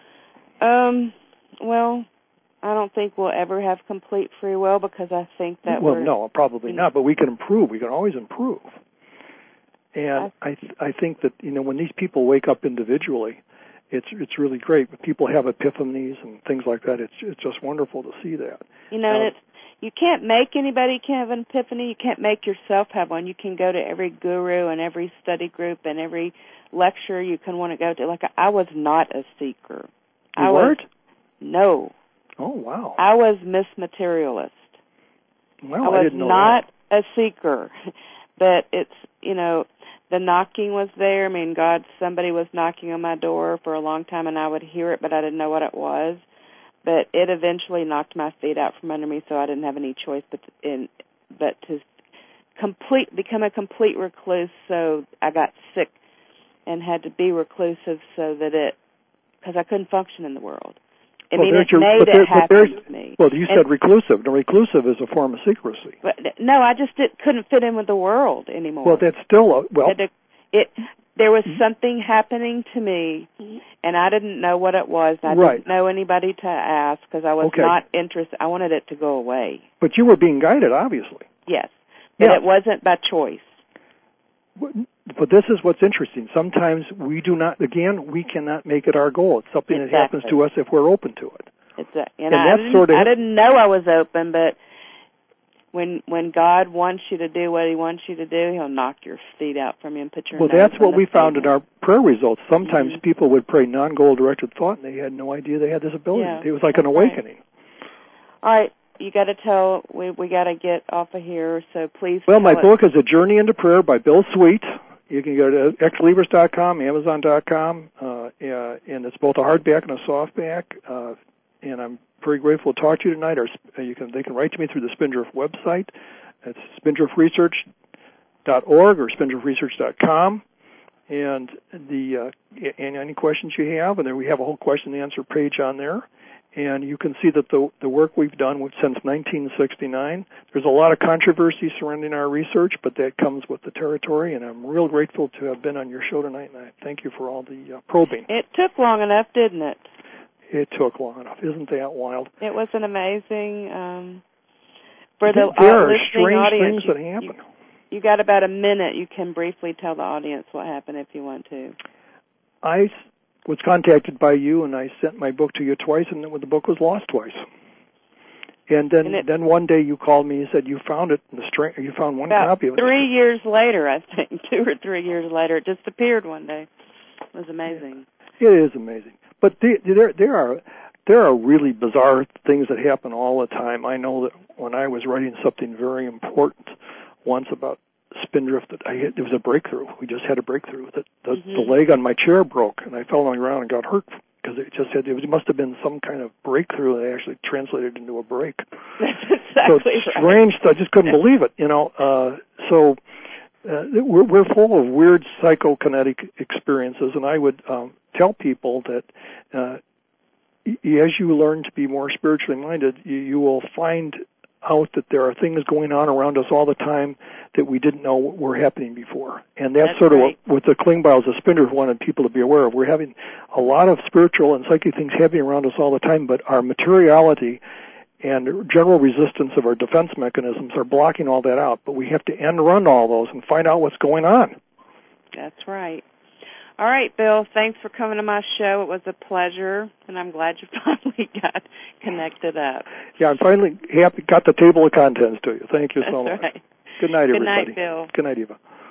Um. Well, I don't think we'll ever have complete free will, because I think that well, we're... no, probably you know, not, but we can improve. We can always improve. And I I, th- I think that, you know, when these people wake up individually, it's it's really great. When people have epiphanies and things like that, it's it's just wonderful to see that. You know, um, and it's, you can't make anybody have an epiphany. You can't make yourself have one. You can go to every guru and every study group and every lecture you can want to go to. Like, I was not a seeker. You I weren't? Was, no. Oh, wow. I was Miss Materialist. Well, I was I didn't know not that. a seeker. But it's, you know, the knocking was there. I mean, God, somebody was knocking on my door for a long time, and I would hear it, but I didn't know what it was. But it eventually knocked my feet out from under me, so I didn't have any choice but to, in, but to complete become a complete recluse. So I got sick and had to be reclusive so that it, because I couldn't function in the world. I well, mean, it your, made it happen to me. Well, you and, said reclusive. Now, reclusive is a form of secrecy. But, no, I just did, couldn't fit in with the world anymore. Well, that's still a, well. It, it, there was something happening to me, and I didn't know what it was. I right. didn't know anybody to ask, because I was okay. not interested. I wanted it to go away. But you were being guided, obviously. Yes, but yeah. it wasn't by choice. But this is what's interesting. Sometimes we do not, again, we cannot make it our goal. It's something exactly. that happens to us if we're open to it. Exactly. And, and I, that's didn't, sort of, I didn't know I was open, but when when God wants you to do what He wants you to do, He'll knock your feet out from you and put your well, nose that's what we table. found in our prayer results. Sometimes mm-hmm. people would pray non-goal-directed thought, and they had no idea they had this ability. Yeah, it was like an awakening. Right. All right. You got to tell, we we got to get off of here, so please Well, my it. book is A Journey into Prayer by Bill Sweet. You can go to ex libris dot com, amazon dot com, uh, and it's both a hardback and a softback. Uh, and I'm very grateful to talk to you tonight. Or you can, they can write to me through the Spindrift website. It's spindrift research dot org or spindrift research dot com. And the uh, and any questions you have, and then we have a whole question and answer page on there. And you can see that the the work we've done since nineteen sixty-nine, there's a lot of controversy surrounding our research, but that comes with the territory, and I'm real grateful to have been on your show tonight, and I thank you for all the uh, probing. It took long enough, didn't it? It took long enough. Isn't that wild? It was an amazing, um, for there, the there uh, are listening strange audience, things that happen. You, you got about a minute. You can briefly tell the audience what happened if you want to. I was contacted by you, and I sent my book to you twice, and the book was lost twice. And then, and it, then one day you called me and said you found it. In the string, you found one about copy of it. Three years later, I think, two or three years later, it just appeared one day. It was amazing. It is amazing. But the, there, there are there are really bizarre things that happen all the time. I know that when I was writing something very important once about Spindrift, that I hit, it was a breakthrough. We just had a breakthrough. That the, mm-hmm. the leg on my chair broke, and I fell on the ground and got hurt because it just had. It must have been some kind of breakthrough that actually translated into a break. That's exactly so right. Strange. I just couldn't believe it. You know. Uh, so uh, we're, we're full of weird psychokinetic experiences, and I would um, tell people that uh, as you learn to be more spiritually minded, you, you will find out that there are things going on around us all the time that we didn't know were happening before. And that's, that's sort right. of what, what the Klingbeils, the Spindrift, wanted people to be aware of. We're having a lot of spiritual and psychic things happening around us all the time, but our materiality and general resistance of our defense mechanisms are blocking all that out. But we have to end run all those and find out what's going on. That's right. All right, Bill, thanks for coming to my show. It was a pleasure, and I'm glad you finally got connected up. Yeah, I'm finally happy, got the table of contents to you. Thank you so That's much. Right. Good night, everybody. Good night, Bill. Good night, Eva.